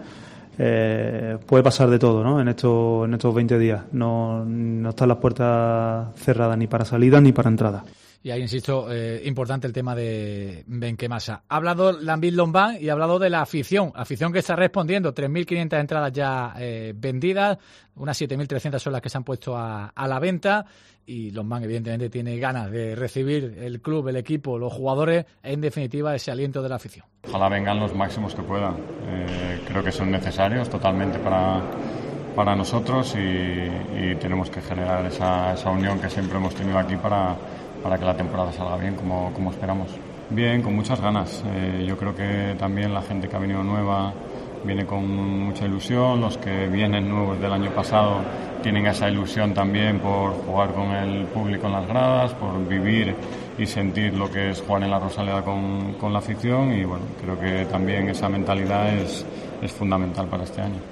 Eh, puede pasar de todo, ¿no? En estos en estos veinte días. No, no están las puertas cerradas ni para salida ni para entrada. Y ahí, insisto, eh, importante el tema de Benquemasa. Ha hablado Lambil Lombán y ha hablado de la afición. Afición que está respondiendo. tres mil quinientas entradas ya eh, vendidas. Unas siete mil trescientas son las que se han puesto a, a la venta. Y Lombán, evidentemente, tiene ganas de recibir el club, el equipo, los jugadores, en definitiva, ese aliento de la afición. Ojalá vengan los máximos que puedan. Eh, creo que son necesarios totalmente para, para nosotros y, y tenemos que generar esa, esa unión que siempre hemos tenido aquí para, para que la temporada salga bien como, como esperamos. Bien, con muchas ganas. Eh, yo creo que también la gente que ha venido nueva viene con mucha ilusión. Los que vienen nuevos del año pasado tienen esa ilusión también por jugar con el público en las gradas, por vivir y sentir lo que es jugar en la Rosaleda con, con la afición, y bueno, creo que también esa mentalidad es, es fundamental para este año.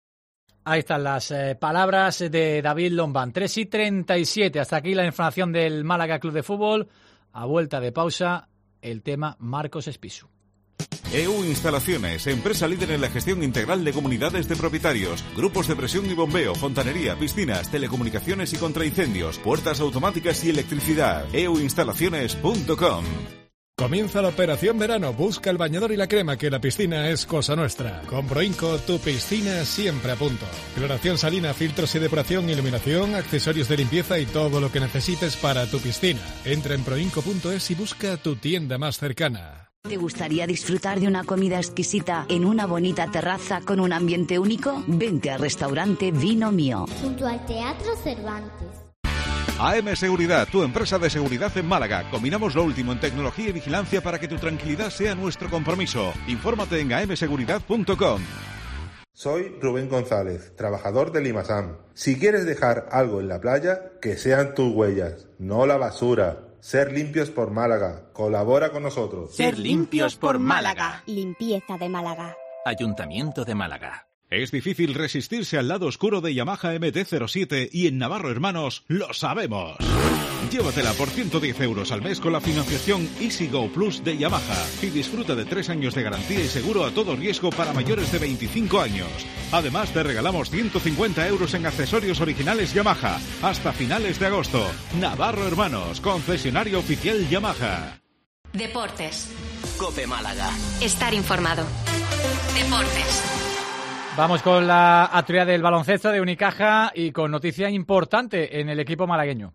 Ahí están las eh, palabras de David Lombán. tres y treinta y siete, hasta aquí la información del Málaga Club de Fútbol. A vuelta de pausa, el tema Marcos Espisu. E U Instalaciones, empresa líder en la gestión integral de comunidades de propietarios, grupos de presión y bombeo, fontanería, piscinas, telecomunicaciones y contraincendios, puertas automáticas y electricidad. e u instalaciones punto com. Comienza la operación verano. Busca el bañador y la crema, que la piscina es cosa nuestra. Con Proinco, tu piscina siempre a punto. Cloración salina, filtros y depuración, iluminación, accesorios de limpieza y todo lo que necesites para tu piscina. Entra en proinco punto es y busca tu tienda más cercana. ¿Te gustaría disfrutar de una comida exquisita en una bonita terraza con un ambiente único? Vente al restaurante Vino Mío, junto al Teatro Cervantes. A M Seguridad, tu empresa de seguridad en Málaga. Combinamos lo último en tecnología y vigilancia para que tu tranquilidad sea nuestro compromiso. Infórmate en a m seguridad punto com. Soy Rubén González, trabajador de Limasam. Si quieres dejar algo en la playa, que sean tus huellas, no la basura. Ser limpios por Málaga. Colabora con nosotros. Ser limpios por Málaga. Limpieza de Málaga. Ayuntamiento de Málaga. Es difícil resistirse al lado oscuro de Yamaha M T cero siete y en Navarro Hermanos lo sabemos. Llévatela por ciento diez euros al mes con la financiación Easy Go Plus de Yamaha y disfruta de tres años de garantía y seguro a todo riesgo para mayores de veinticinco años. Además, te regalamos ciento cincuenta euros en accesorios originales Yamaha hasta finales de agosto. Navarro Hermanos, concesionario oficial Yamaha. Deportes. COPE Málaga. Estar informado. Deportes. Vamos con la actualidad del baloncesto de Unicaja y con noticia importante en el equipo malagueño.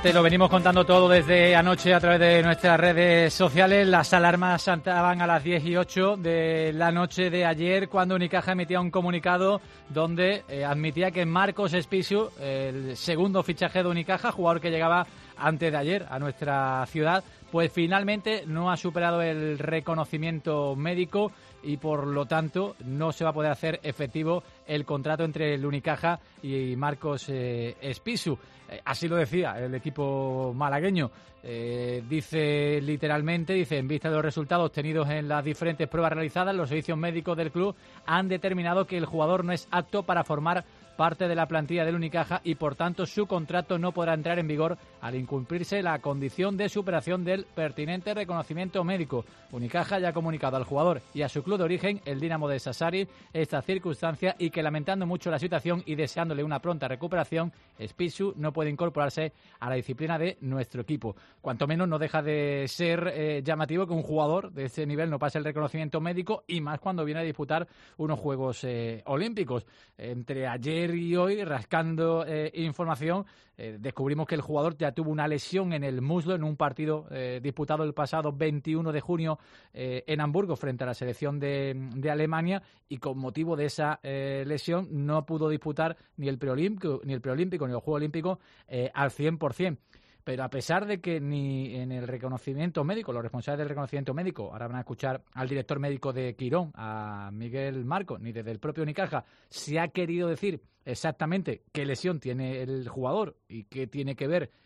te lo venimos contando todo desde anoche a través de nuestras redes sociales. Las alarmas saltaban a las diez y ocho de la noche de ayer cuando Unicaja emitía un comunicado donde eh, admitía que Marcos Espisu, el segundo fichaje de Unicaja, jugador que llegaba antes de ayer a nuestra ciudad, pues finalmente no ha superado el reconocimiento médico y por lo tanto no se va a poder hacer efectivo el contrato entre el Unicaja y Marcos eh, Espisu. Eh, así lo decía el equipo malagueño. Eh, dice literalmente, dice, en vista de los resultados obtenidos en las diferentes pruebas realizadas, los servicios médicos del club han determinado que el jugador no es apto para formar parte de la plantilla del Unicaja y por tanto su contrato no podrá entrar en vigor al incumplirse la condición de superación del pertinente reconocimiento médico. Unicaja ya ha comunicado al jugador y a su club de origen, el Dinamo de Sassari, esta circunstancia y que lamentando mucho la situación y deseándole una pronta recuperación, Espisu no puede incorporarse a la disciplina de nuestro equipo. Cuanto menos no deja de ser eh, llamativo que un jugador de este nivel no pase el reconocimiento médico y más cuando viene a disputar unos Juegos eh, Olímpicos. Entre ayer y hoy, rascando eh, información, eh, descubrimos que el jugador ya tuvo una lesión en el muslo en un partido eh, disputado el pasado veintiuno de junio eh, en Hamburgo frente a la selección de, de Alemania y con motivo de esa eh, lesión no pudo disputar ni el preolímpico ni el preolímpico ni el Juego Olímpico eh, al cien por ciento. Pero a pesar de que ni en el reconocimiento médico, los responsables del reconocimiento médico, ahora van a escuchar al director médico de Quirón, a Miguel Marco, ni desde el propio Unicaja, se ha querido decir exactamente qué lesión tiene el jugador y qué tiene que ver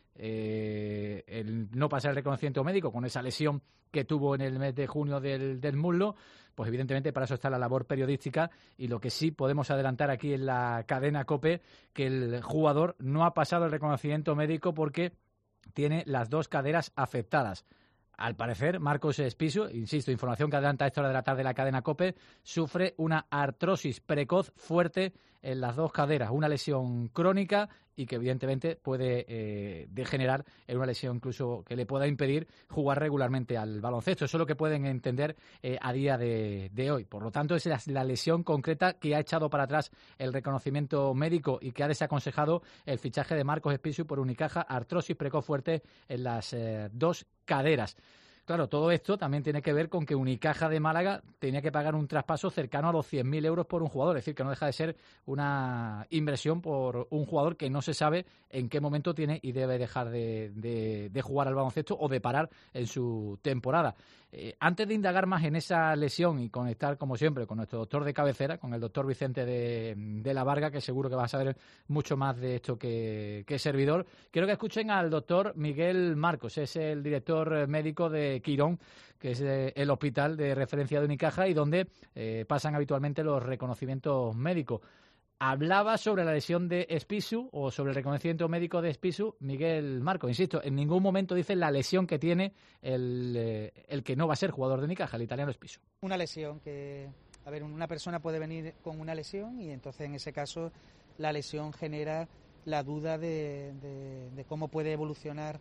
eh, el no pasar el reconocimiento médico con esa lesión que tuvo en el mes de junio del, del muslo, pues evidentemente para eso está la labor periodística y lo que sí podemos adelantar aquí en la cadena COPE, que el jugador no ha pasado el reconocimiento médico porque tiene las dos caderas afectadas. Al parecer, Marcos Espisu, insisto, información que adelanta a esta hora de la tarde la cadena COPE, sufre una artrosis precoz fuerte en las dos caderas, una lesión crónica y que evidentemente puede eh, degenerar en una lesión incluso que le pueda impedir jugar regularmente al baloncesto. Eso es lo que pueden entender eh, a día de, de hoy. Por lo tanto, es la, la lesión concreta que ha echado para atrás el reconocimiento médico y que ha desaconsejado el fichaje de Marcos Espisu por Unicaja, artrosis precoz fuerte en las eh, dos caderas. Claro, todo esto también tiene que ver con que Unicaja de Málaga tenía que pagar un traspaso cercano a los cien mil euros por un jugador. Es decir, que no deja de ser una inversión por un jugador que no se sabe en qué momento tiene y debe dejar de, de, de jugar al baloncesto o de parar en su temporada. Eh, antes de indagar más en esa lesión y conectar, como siempre, con nuestro doctor de cabecera, con el doctor Vicente de, de la Varga, que seguro que va a saber mucho más de esto que, que servidor, quiero que escuchen al doctor Miguel Marcos. Es el director médico de Quirón, que es el hospital de referencia de Unicaja y donde eh, pasan habitualmente los reconocimientos médicos. Hablaba sobre la lesión de Espisu o sobre el reconocimiento médico de Espisu Miguel Marco. Insisto, en ningún momento dice la lesión que tiene el, eh, el que no va a ser jugador de Unicaja, el italiano Espisu. Una lesión que, a ver, una persona puede venir con una lesión y entonces en ese caso la lesión genera la duda de, de, de cómo puede evolucionar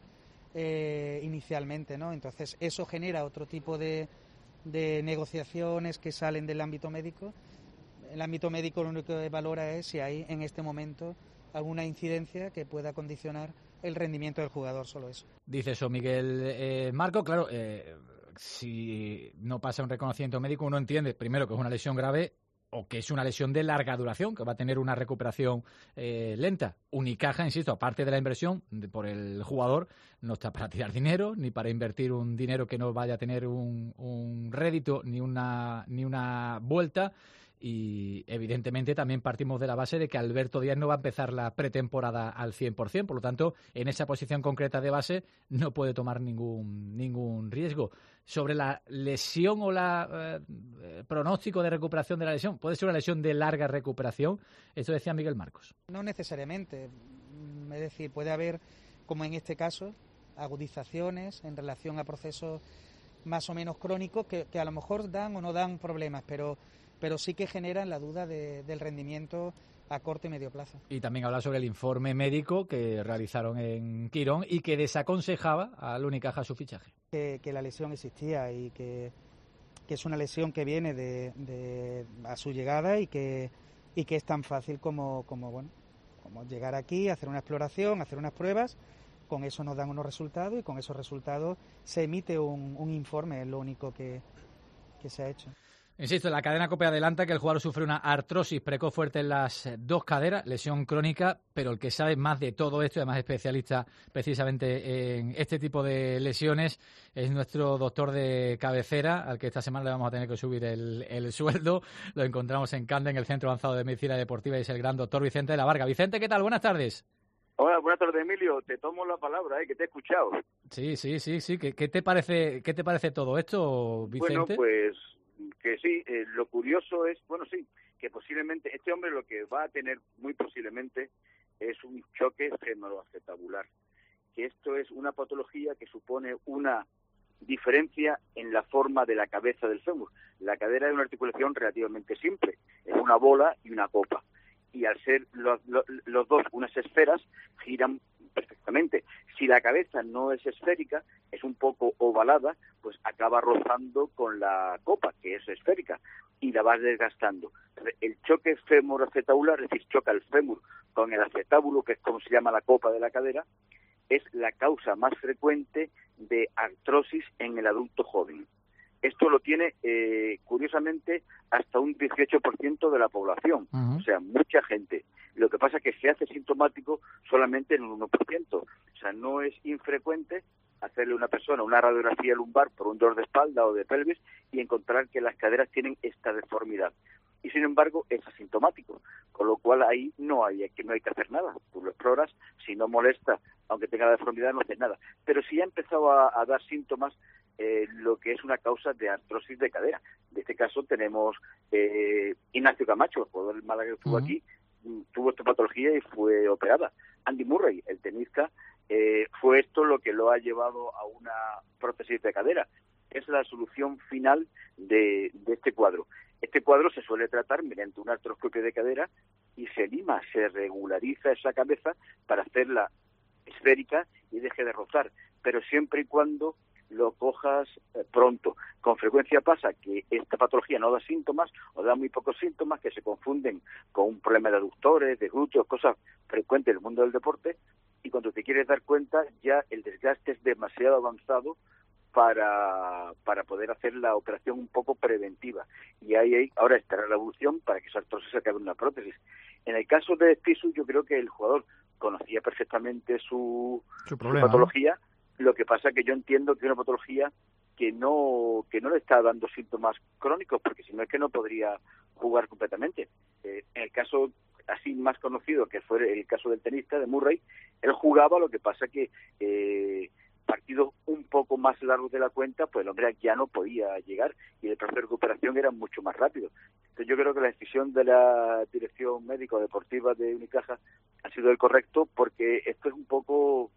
eh, inicialmente, ¿no? Entonces eso genera otro tipo de, de negociaciones que salen del ámbito médico. El ámbito médico lo único que valora es si hay en este momento alguna incidencia que pueda condicionar el rendimiento del jugador, solo eso. Dice eso Miguel eh, Marco, claro, eh, si no pasa un reconocimiento médico uno entiende primero que es una lesión grave o que es una lesión de larga duración, que va a tener una recuperación eh, lenta. Unicaja, insisto, aparte de la inversión de, por el jugador, no está para tirar dinero, ni para invertir un dinero que no vaya a tener un, un rédito ni una, ni una vuelta. Y evidentemente también partimos de la base de que Alberto Díaz no va a empezar la pretemporada al cien por ciento, por lo tanto, en esa posición concreta de base no puede tomar ningún ningún riesgo. Sobre la lesión o la eh, pronóstico de recuperación de la lesión, puede ser una lesión de larga recuperación, esto decía Miguel Marcos. No necesariamente, es decir, puede haber, como en este caso, agudizaciones en relación a procesos más o menos crónicos que, que a lo mejor dan o no dan problemas, pero pero sí que generan la duda de, del rendimiento a corto y medio plazo. Y también habla sobre el informe médico que realizaron en Quirón y que desaconsejaba al Unicaja su fichaje. Que, que la lesión existía y que, que es una lesión que viene de, de a su llegada y que, y que es tan fácil como, como, bueno, como llegar aquí, hacer una exploración, hacer unas pruebas con eso nos dan unos resultados y con esos resultados se emite un, un informe, es lo único que, que se ha hecho. Insisto, la cadena COPE adelanta que el jugador sufre una artrosis precoz fuerte en las dos caderas, lesión crónica, pero el que sabe más de todo esto, y además especialista precisamente en este tipo de lesiones, es nuestro doctor de cabecera, al que esta semana le vamos a tener que subir el, el sueldo. Lo encontramos en Cande, en el Centro Avanzado de Medicina Deportiva, y es el gran doctor Vicente de la Varga. Vicente, ¿qué tal? Buenas tardes. Hola, buenas tardes, Emilio. Te tomo la palabra, ¿eh? Que te he escuchado. Sí, sí, sí, sí. ¿Qué, qué te parece, qué te parece todo esto, Vicente? Bueno, pues que sí, eh, lo curioso es, bueno, sí, que posiblemente este hombre lo que va a tener muy posiblemente es un choque femoroacetabular, que esto es una patología que supone una diferencia en la forma de la cabeza del fémur. La cadera es una articulación relativamente simple, es una bola y una copa, y al ser los, los, los dos unas esferas, giran perfectamente. Si la cabeza no es esférica, es un poco ovalada, pues acaba rozando con la copa, que es esférica, y la vas desgastando. El choque femoroacetabular, es decir, choca el fémur con el acetábulo, que es como se llama la copa de la cadera, es la causa más frecuente de artrosis en el adulto joven. Esto lo tiene, eh, curiosamente, hasta un dieciocho por ciento de la población, uh-huh. O sea, mucha gente. Lo que pasa es que se hace sintomático solamente en un uno por ciento. O sea, no es infrecuente hacerle a una persona una radiografía lumbar por un dolor de espalda o de pelvis y encontrar que las caderas tienen esta deformidad. Y sin embargo es asintomático, con lo cual ahí no hay que no hay que hacer nada. Tú lo exploras, si no molesta, aunque tenga la deformidad, no haces nada. Pero si ya ha empezado a, a dar síntomas, eh, lo que es una causa de artrosis de cadera. En este caso tenemos eh, Ignacio Camacho, el jugador del Málaga que estuvo uh-huh. aquí, tuvo esta patología y fue operada. Andy Murray, el tenista, eh, fue esto lo que lo ha llevado a una prótesis de cadera. Es la solución final de, de este cuadro. Este cuadro se suele tratar mediante una artroscopia de cadera y se lima, se regulariza esa cabeza para hacerla esférica y deje de rozar, pero siempre y cuando lo cojas eh, pronto. Con frecuencia pasa que esta patología no da síntomas o da muy pocos síntomas que se confunden con un problema de aductores, de glúteos, cosas frecuentes en el mundo del deporte, y cuando te quieres dar cuenta ya el desgaste es demasiado avanzado para para poder hacer la operación un poco preventiva. Y ahí, ahí ahora estará la evolución para que esa artrosis acabe en una prótesis. En el caso de Stissu, yo creo que el jugador conocía perfectamente su, su, problema, su patología. ¿No? Lo que pasa es que yo entiendo que es una patología que no que no le está dando síntomas crónicos, porque si no es que no podría jugar completamente. Eh, en el caso así más conocido, que fue el caso del tenista, de Murray, él jugaba, lo que pasa que eh, partidos un poco más largos de la cuenta, pues el hombre ya no podía llegar y el proceso de recuperación era mucho más rápido. Entonces yo creo que la decisión de la dirección médico-deportiva de Unicaja ha sido el correcto, porque esto es un poco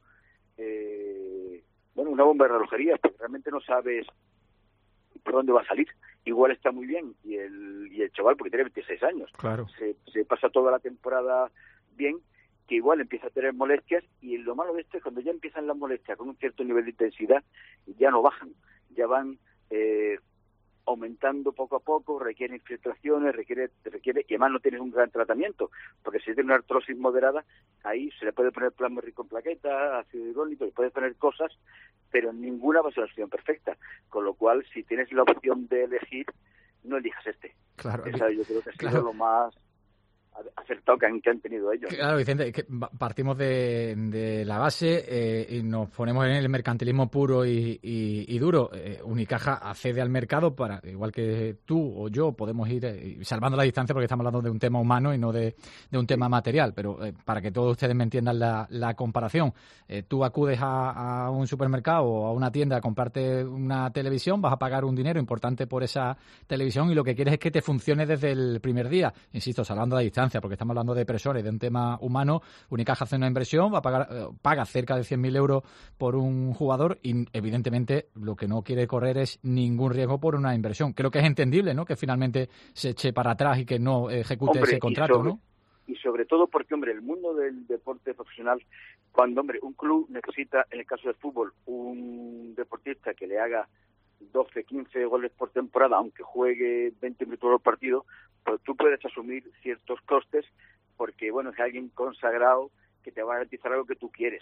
eh, bueno, una bomba de relojería, porque realmente no sabes por dónde va a salir. Igual está muy bien y el y el chaval, porque tiene veintiséis años, claro, se, se pasa toda la temporada bien, que igual empieza a tener molestias, y lo malo de esto es cuando ya empiezan las molestias con un cierto nivel de intensidad, ya no bajan, ya van eh, aumentando poco a poco, requiere infiltraciones, requiere, requiere, y además no tienes un gran tratamiento, porque si tiene una artrosis moderada, ahí se le puede poner plasma rico en plaquetas, ácido hialurónico, le puedes poner cosas, pero ninguna va a ser la solución perfecta, con lo cual si tienes la opción de elegir, no elijas este. Claro, Esa yo creo que ha sido claro. lo más acertado que han, que han tenido ellos. Claro, Vicente, que partimos de, de la base eh, y nos ponemos en el mercantilismo puro y, y, y duro. Eh, Unicaja accede al mercado para, igual que tú o yo, podemos ir eh, salvando la distancia, porque estamos hablando de un tema humano y no de, de un tema material, pero eh, para que todos ustedes me entiendan la, la comparación, eh, tú acudes a, a un supermercado o a una tienda a comprarte una televisión, vas a pagar un dinero importante por esa televisión y lo que quieres es que te funcione desde el primer día. Insisto, salvando la distancia, porque estamos hablando de personas, de un tema humano. Unicaja hace una inversión, va a pagar, eh, paga cerca de cien mil euros por un jugador y evidentemente lo que no quiere correr es ningún riesgo por una inversión. Creo que es entendible, ¿no?, que finalmente se eche para atrás y que no ejecute hombre, ese contrato, y sobre, ¿no? Y sobre todo porque, hombre, el mundo del deporte profesional, cuando, hombre, un club necesita, en el caso del fútbol, un deportista que le haga doce, quince goles por temporada, aunque juegue veinte minutos por partido, pues tú puedes asumir ciertos costes porque, bueno, es alguien consagrado que te va a garantizar algo que tú quieres.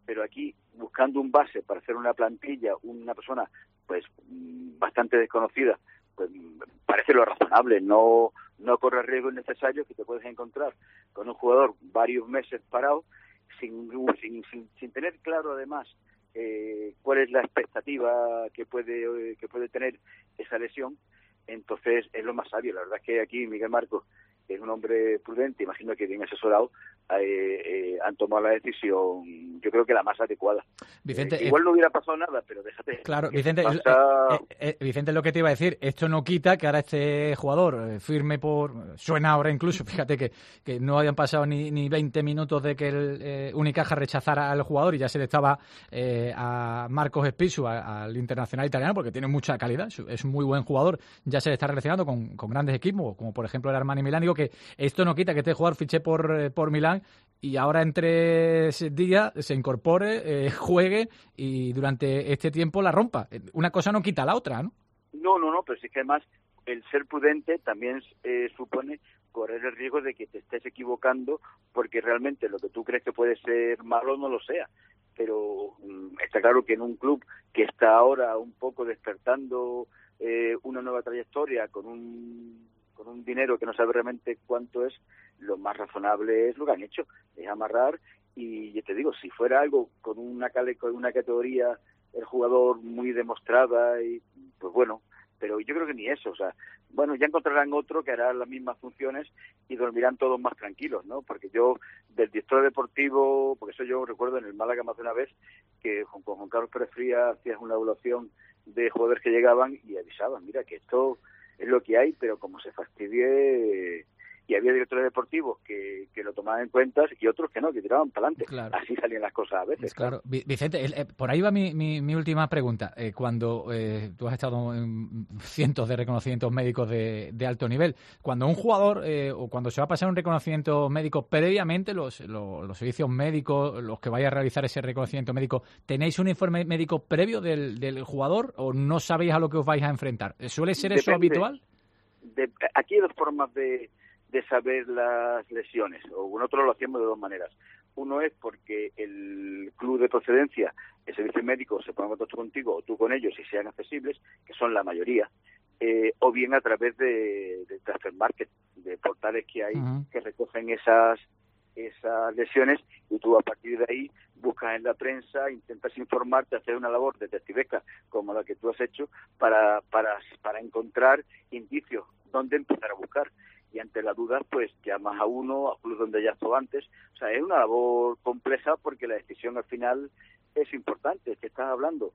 pero aquí buscando un base para hacer una plantilla, una persona pues bastante desconocida, pues parece lo razonable, no no correr riesgos innecesarios que te puedes encontrar con un jugador varios meses parado sin sin, sin, sin tener claro además eh, cuál es la expectativa que puede que puede tener esa lesión. Entonces es lo más sabio. La verdad es que aquí Miguel Marcos es un hombre prudente, imagino que bien asesorado, eh, eh, han tomado la decisión, yo creo que la más adecuada. Vicente, eh, igual no hubiera pasado nada, pero déjate. Claro, Vicente, pasa... eh, eh, Vicente, lo que te iba a decir, esto no quita que ahora este jugador eh, firme por, suena ahora incluso, fíjate que, que no habían pasado ni, ni veinte minutos de que el eh, Unicaja rechazara al jugador y ya se le estaba eh, a Marcos Espisu, a, al internacional italiano, porque tiene mucha calidad, es un muy buen jugador, ya se le está relacionando con, con grandes equipos, como por ejemplo el Armani Milán. Digo que esto no quita que este jugador fiche por, por Milán y ahora en tres días se incorpore, eh, juegue y durante este tiempo la rompa. Una cosa no quita la otra, ¿no? No, no, no, pero sí que además el ser prudente también eh, supone correr el riesgo de que te estés equivocando porque realmente lo que tú crees que puede ser malo no lo sea. Pero um, está claro que en un club que está ahora un poco despertando eh, una nueva trayectoria con un con un dinero que no sabe realmente cuánto es, lo más razonable es lo que han hecho, es amarrar. Y yo te digo, si fuera algo con una con una categoría, el jugador muy demostrada, y pues bueno, pero yo creo que ni eso, o sea, bueno, ya encontrarán otro que hará las mismas funciones y dormirán todos más tranquilos, ¿no? Porque yo, del director deportivo, porque eso yo recuerdo en el Málaga más de una vez, que con Juan Carlos Pérez Frías hacías una evaluación de jugadores que llegaban y avisaban, mira que esto es lo que hay, pero como se fastidie, y había directores deportivos que, que lo tomaban en cuenta y otros que no, que tiraban para adelante. Claro. Así salían las cosas a veces. Claro. claro. Vicente, eh, por ahí va mi, mi, mi última pregunta. Eh, cuando eh, tú has estado en cientos de reconocimientos médicos de, de alto nivel, cuando un jugador eh, o cuando se va a pasar un reconocimiento médico, previamente los, los, los servicios médicos, los que vaya a realizar ese reconocimiento médico, ¿tenéis un informe médico previo del, del jugador o no sabéis a lo que os vais a enfrentar? ¿Suele ser Depende. eso habitual? De, aquí hay dos formas de... de saber las lesiones, o nosotros lo hacemos de dos maneras. Uno es porque el club de procedencia, el servicio médico, se pone en contacto contigo o tú con ellos y sean accesibles, que son la mayoría, eh, o bien a través de, de Transfer Market, de portales que hay uh-huh. que recogen esas esas lesiones y tú a partir de ahí buscas en la prensa, intentas informarte, hacer una labor detectivesca como la que tú has hecho para para para encontrar indicios donde empezar a buscar. Y ante la duda, pues llamas a uno, a club donde ya estuvo antes. O sea, es una labor compleja porque la decisión al final es importante. Es que estás hablando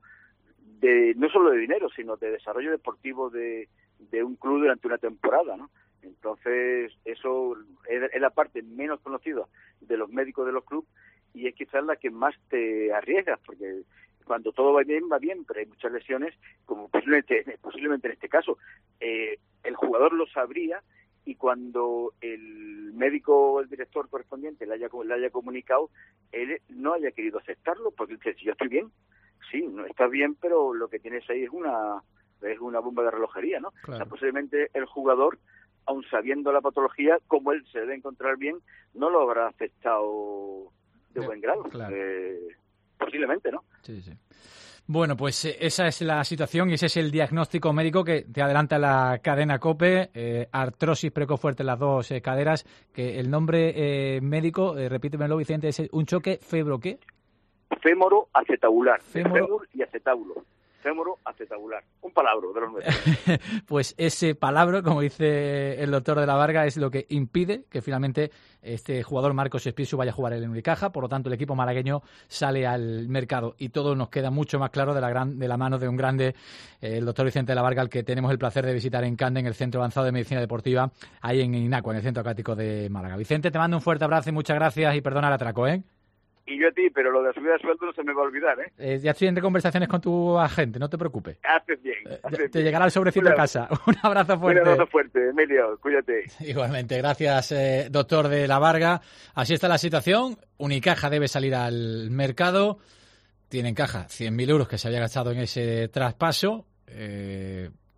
de no solo de dinero, sino de desarrollo deportivo de, de un club durante una temporada, ¿no? Entonces, eso es, es la parte menos conocida de los médicos de los clubes y es quizás la que más te arriesgas, porque cuando todo va bien, va bien, pero hay muchas lesiones, como posiblemente, posiblemente en este caso. Eh, el jugador lo sabría y cuando el médico o el director correspondiente le haya, le haya comunicado, él no haya querido aceptarlo, porque dice, si yo estoy bien, sí, no estás bien, pero lo que tienes ahí es una es una bomba de relojería, ¿no? Claro. O sea, posiblemente el jugador, aun sabiendo la patología, como él se debe encontrar bien, no lo habrá aceptado de buen grado. Claro. Eh, posiblemente, ¿no? Sí, sí. Bueno, pues eh, esa es la situación y ese es el diagnóstico médico que te adelanta la cadena COPE, eh, artrosis precofuerte en las dos eh, caderas, que el nombre eh, médico, eh, repítemelo Vicente, es un choque febro, ¿qué? Fémoro acetabular, Fémoro... fémur y acetábulo. Fémoro acetabular, un palabra de los nuestros. Pues ese palabra, como dice el doctor de la Varga, es lo que impide que finalmente este jugador Marcos Espisu vaya a jugar el Unicaja, por lo tanto el equipo malagueño sale al mercado y todo nos queda mucho más claro de la gran de la mano de un grande, eh, el doctor Vicente de la Varga, al que tenemos el placer de visitar en Cande, en el Centro Avanzado de Medicina Deportiva, ahí en Inacua, en el Centro Acuático de Málaga. Vicente, te mando un fuerte abrazo y muchas gracias y perdona el atraco, ¿eh? Y yo a ti, pero lo de subida de sueldo no se me va a olvidar, ¿eh? eh ya estoy en conversaciones con tu agente, no te preocupes. Haces bien. Haces te bien. Llegará el sobrecito a casa. Un abrazo fuerte. Un abrazo fuerte, Emilio, cuídate. Igualmente, gracias, eh, doctor de la Varga. Así está la situación. Unicaja debe salir al mercado. Tiene en caja cien mil euros que se había gastado en ese traspaso. Eh,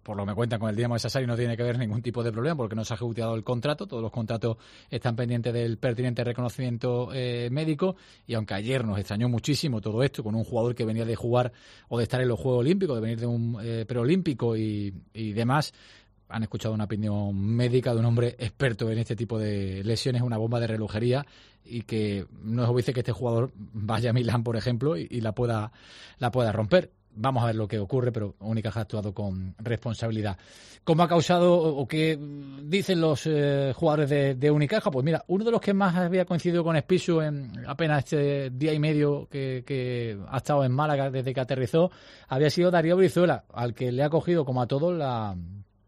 por lo que me cuentan con el Dinamo de Sassari no tiene que haber ningún tipo de problema porque no se ha ejecutado el contrato, todos los contratos están pendientes del pertinente reconocimiento eh, médico, y aunque ayer nos extrañó muchísimo todo esto con un jugador que venía de jugar o de estar en los Juegos Olímpicos, de venir de un eh, preolímpico y, y demás, han escuchado una opinión médica de un hombre experto en este tipo de lesiones, una bomba de relojería, y que no es obvio que este jugador vaya a Milán, por ejemplo, y, y la pueda la pueda romper. Vamos a ver lo que ocurre, pero Unicaja ha actuado con responsabilidad. ¿Cómo ha causado o qué dicen los eh, jugadores de, de Unicaja? Pues mira, uno de los que más había coincidido con Espisu en apenas este día y medio que, que ha estado en Málaga desde que aterrizó, había sido Darío Brizuela, al que le ha cogido, como a todos, la...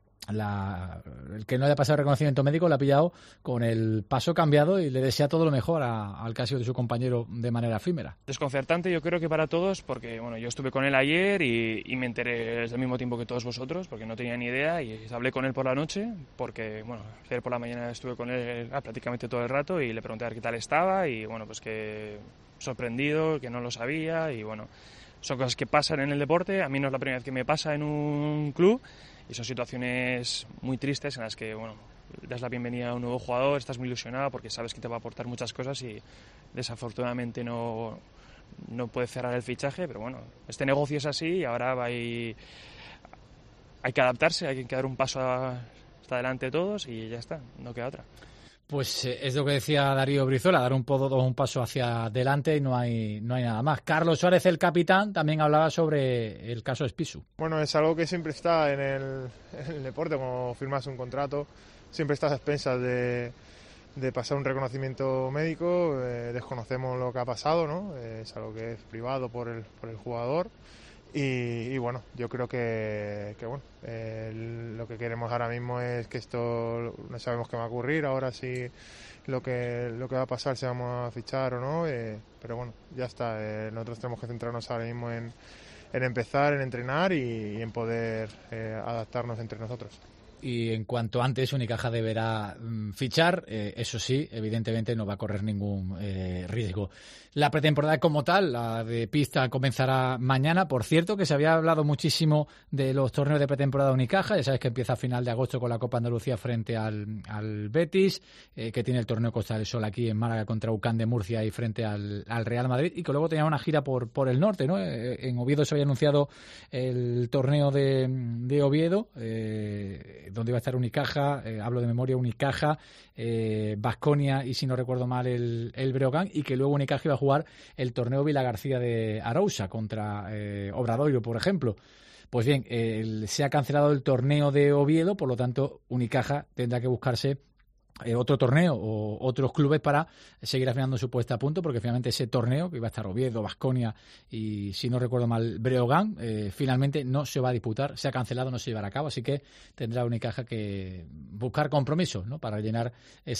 La, el que no haya pasado el reconocimiento médico le ha pillado con el paso cambiado y le desea todo lo mejor a, al caso de su compañero de manera efímera. Desconcertante, yo creo que para todos, porque bueno, yo estuve con él ayer y, y me enteré desde el mismo tiempo que todos vosotros, porque no tenía ni idea, y hablé con él por la noche, porque bueno, ayer por la mañana estuve con él prácticamente todo el rato y le pregunté a ver qué tal estaba, y bueno, pues que sorprendido, que no lo sabía, y bueno, son cosas que pasan en el deporte. A mí no es la primera vez que me pasa en un club, y son situaciones muy tristes en las que, bueno, das la bienvenida a un nuevo jugador, estás muy ilusionado porque sabes que te va a aportar muchas cosas y desafortunadamente no, no puedes cerrar el fichaje, pero bueno, este negocio es así y ahora hay, hay que adaptarse, hay que dar un paso hasta adelante todos y ya está, no queda otra. Pues eh, es lo que decía Darío Brizuela, dar un, podo, un paso hacia adelante y no hay no hay nada más. Carlos Suárez, el capitán, también hablaba sobre el caso Espisu. Bueno, es algo que siempre está en el, en el deporte, como firmas un contrato, siempre estás a expensas de, de pasar un reconocimiento médico, eh, desconocemos lo que ha pasado, ¿no? Eh, es algo que es privado por el, por el jugador. Y, y bueno, yo creo que, que bueno, eh, lo que queremos ahora mismo es que esto no sabemos qué va a ocurrir, ahora sí lo que lo que va a pasar, si vamos a fichar o no, eh, pero bueno, ya está, eh, nosotros tenemos que centrarnos ahora mismo en, en empezar, en entrenar y, y en poder eh, adaptarnos entre nosotros. Y en cuanto antes Unicaja deberá mm, fichar, eh, eso sí, evidentemente no va a correr ningún eh, riesgo. La pretemporada como tal, la de pista, comenzará mañana. Por cierto, que se había hablado muchísimo de los torneos de pretemporada de Unicaja. Ya sabes que empieza a final de agosto con la Copa Andalucía frente al, al Betis, eh, que tiene el torneo Costa del Sol aquí en Málaga contra U C A M de Murcia y frente al, al Real Madrid, y que luego tenía una gira por, por el norte, ¿no? Eh, en Oviedo se había anunciado el torneo de, de Oviedo, eh, donde iba a estar Unicaja, eh, hablo de memoria, Unicaja, Baskonia eh, y, si no recuerdo mal, el, el Breogán, y que luego Unicaja iba a jugar el torneo Vila García de Arousa contra eh, Obradoiro, por ejemplo. Pues bien, eh, se ha cancelado el torneo de Oviedo, por lo tanto Unicaja tendrá que buscarse Eh, otro torneo o otros clubes para seguir afinando su puesta a punto, porque finalmente ese torneo, que iba a estar Oviedo, Baskonia y, si no recuerdo mal, Breogán, eh, finalmente no se va a disputar, se ha cancelado, no se llevará a cabo, así que tendrá Unicaja que buscar compromisos, ¿no?, para llenar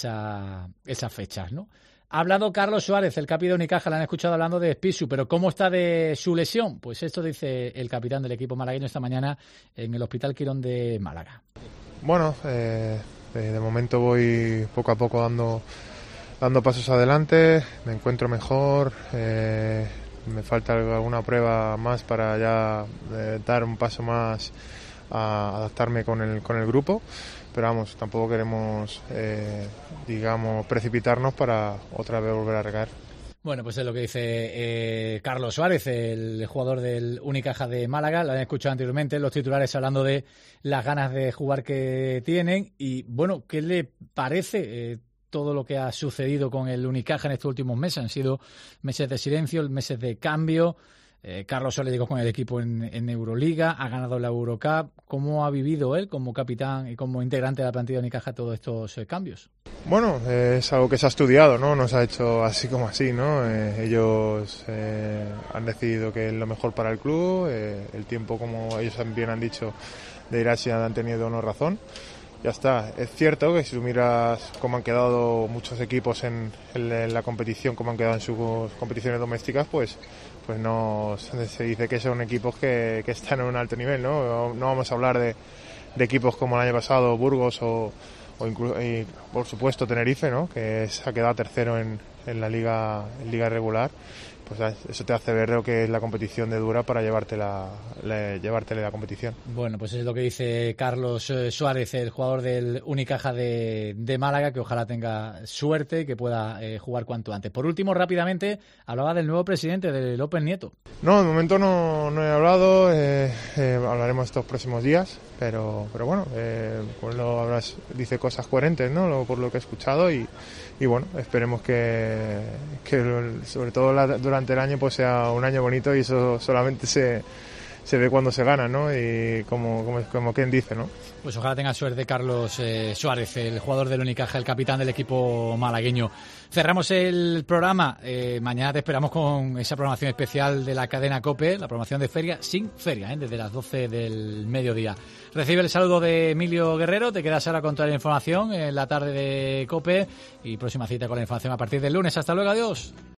esa, esas fechas, ¿no? Ha hablado Carlos Suárez, el capitán de Unicaja, le han escuchado hablando de Espisu, pero ¿cómo está de su lesión? Pues esto dice el capitán del equipo malagueño esta mañana en el Hospital Quirón de Málaga. Bueno, eh... de momento voy poco a poco dando dando pasos adelante, me encuentro mejor, eh, me falta alguna prueba más para ya eh, dar un paso más a adaptarme con el con el grupo, pero vamos, tampoco queremos eh, digamos precipitarnos para otra vez volver a recaer. Bueno, pues es lo que dice eh, Carlos Suárez, el jugador del Unicaja de Málaga. Lo han escuchado anteriormente, los titulares hablando de las ganas de jugar que tienen. Y bueno, ¿qué le parece eh, todo lo que ha sucedido con el Unicaja en estos últimos meses? Han sido meses de silencio, meses de cambio. Eh, Carlos Suárez llegó con el equipo en, en Euroliga, ha ganado la Eurocup. ¿Cómo ha vivido él como capitán y como integrante de la plantilla de Unicaja todos estos eh, cambios? Bueno, eh, es algo que se ha estudiado, ¿no? No se ha hecho así como así, ¿no? Eh, ellos eh, han decidido que es lo mejor para el club, eh, el tiempo, como ellos bien han dicho, de ir a Asia han tenido una razón. Ya está, es cierto que si tú miras cómo han quedado muchos equipos en, en, en la competición, cómo han quedado en sus competiciones domésticas, pues pues no se dice que son equipos que, que están en un alto nivel, ¿no? No vamos a hablar de, de equipos como el año pasado, Burgos o, o incluso, y por supuesto Tenerife, ¿no?, que se ha quedado tercero en, en la liga en liga regular, pues eso te hace ver lo que es la competición de dura para llevártela, la, llevártele la competición. Bueno, pues es lo que dice Carlos Suárez, el jugador del Unicaja de, de Málaga, que ojalá tenga suerte y que pueda eh, jugar cuanto antes. Por último, rápidamente, hablaba del nuevo presidente, del López Nieto. No, de momento no, no he hablado, eh, eh, hablaremos estos próximos días, pero, pero bueno, eh, pues lo habrás, dice cosas coherentes, ¿no? Lo, por lo que he escuchado y, y bueno, esperemos que, que sobre todo la, durante el año pues sea un año bonito y eso solamente se, se ve cuando se gana, ¿no? Y como, como, como quien dice, ¿no? Pues ojalá tenga suerte Carlos eh, Suárez, el jugador del Unicaja, el capitán del equipo malagueño. Cerramos el programa. Eh, mañana te esperamos con esa programación especial de la cadena COPE, la programación de feria sin feria, ¿eh? Desde las doce del mediodía. Recibe el saludo de Emilio Guerrero. Te quedas ahora con toda la información en la tarde de COPE y próxima cita con la información a partir del lunes. Hasta luego, adiós.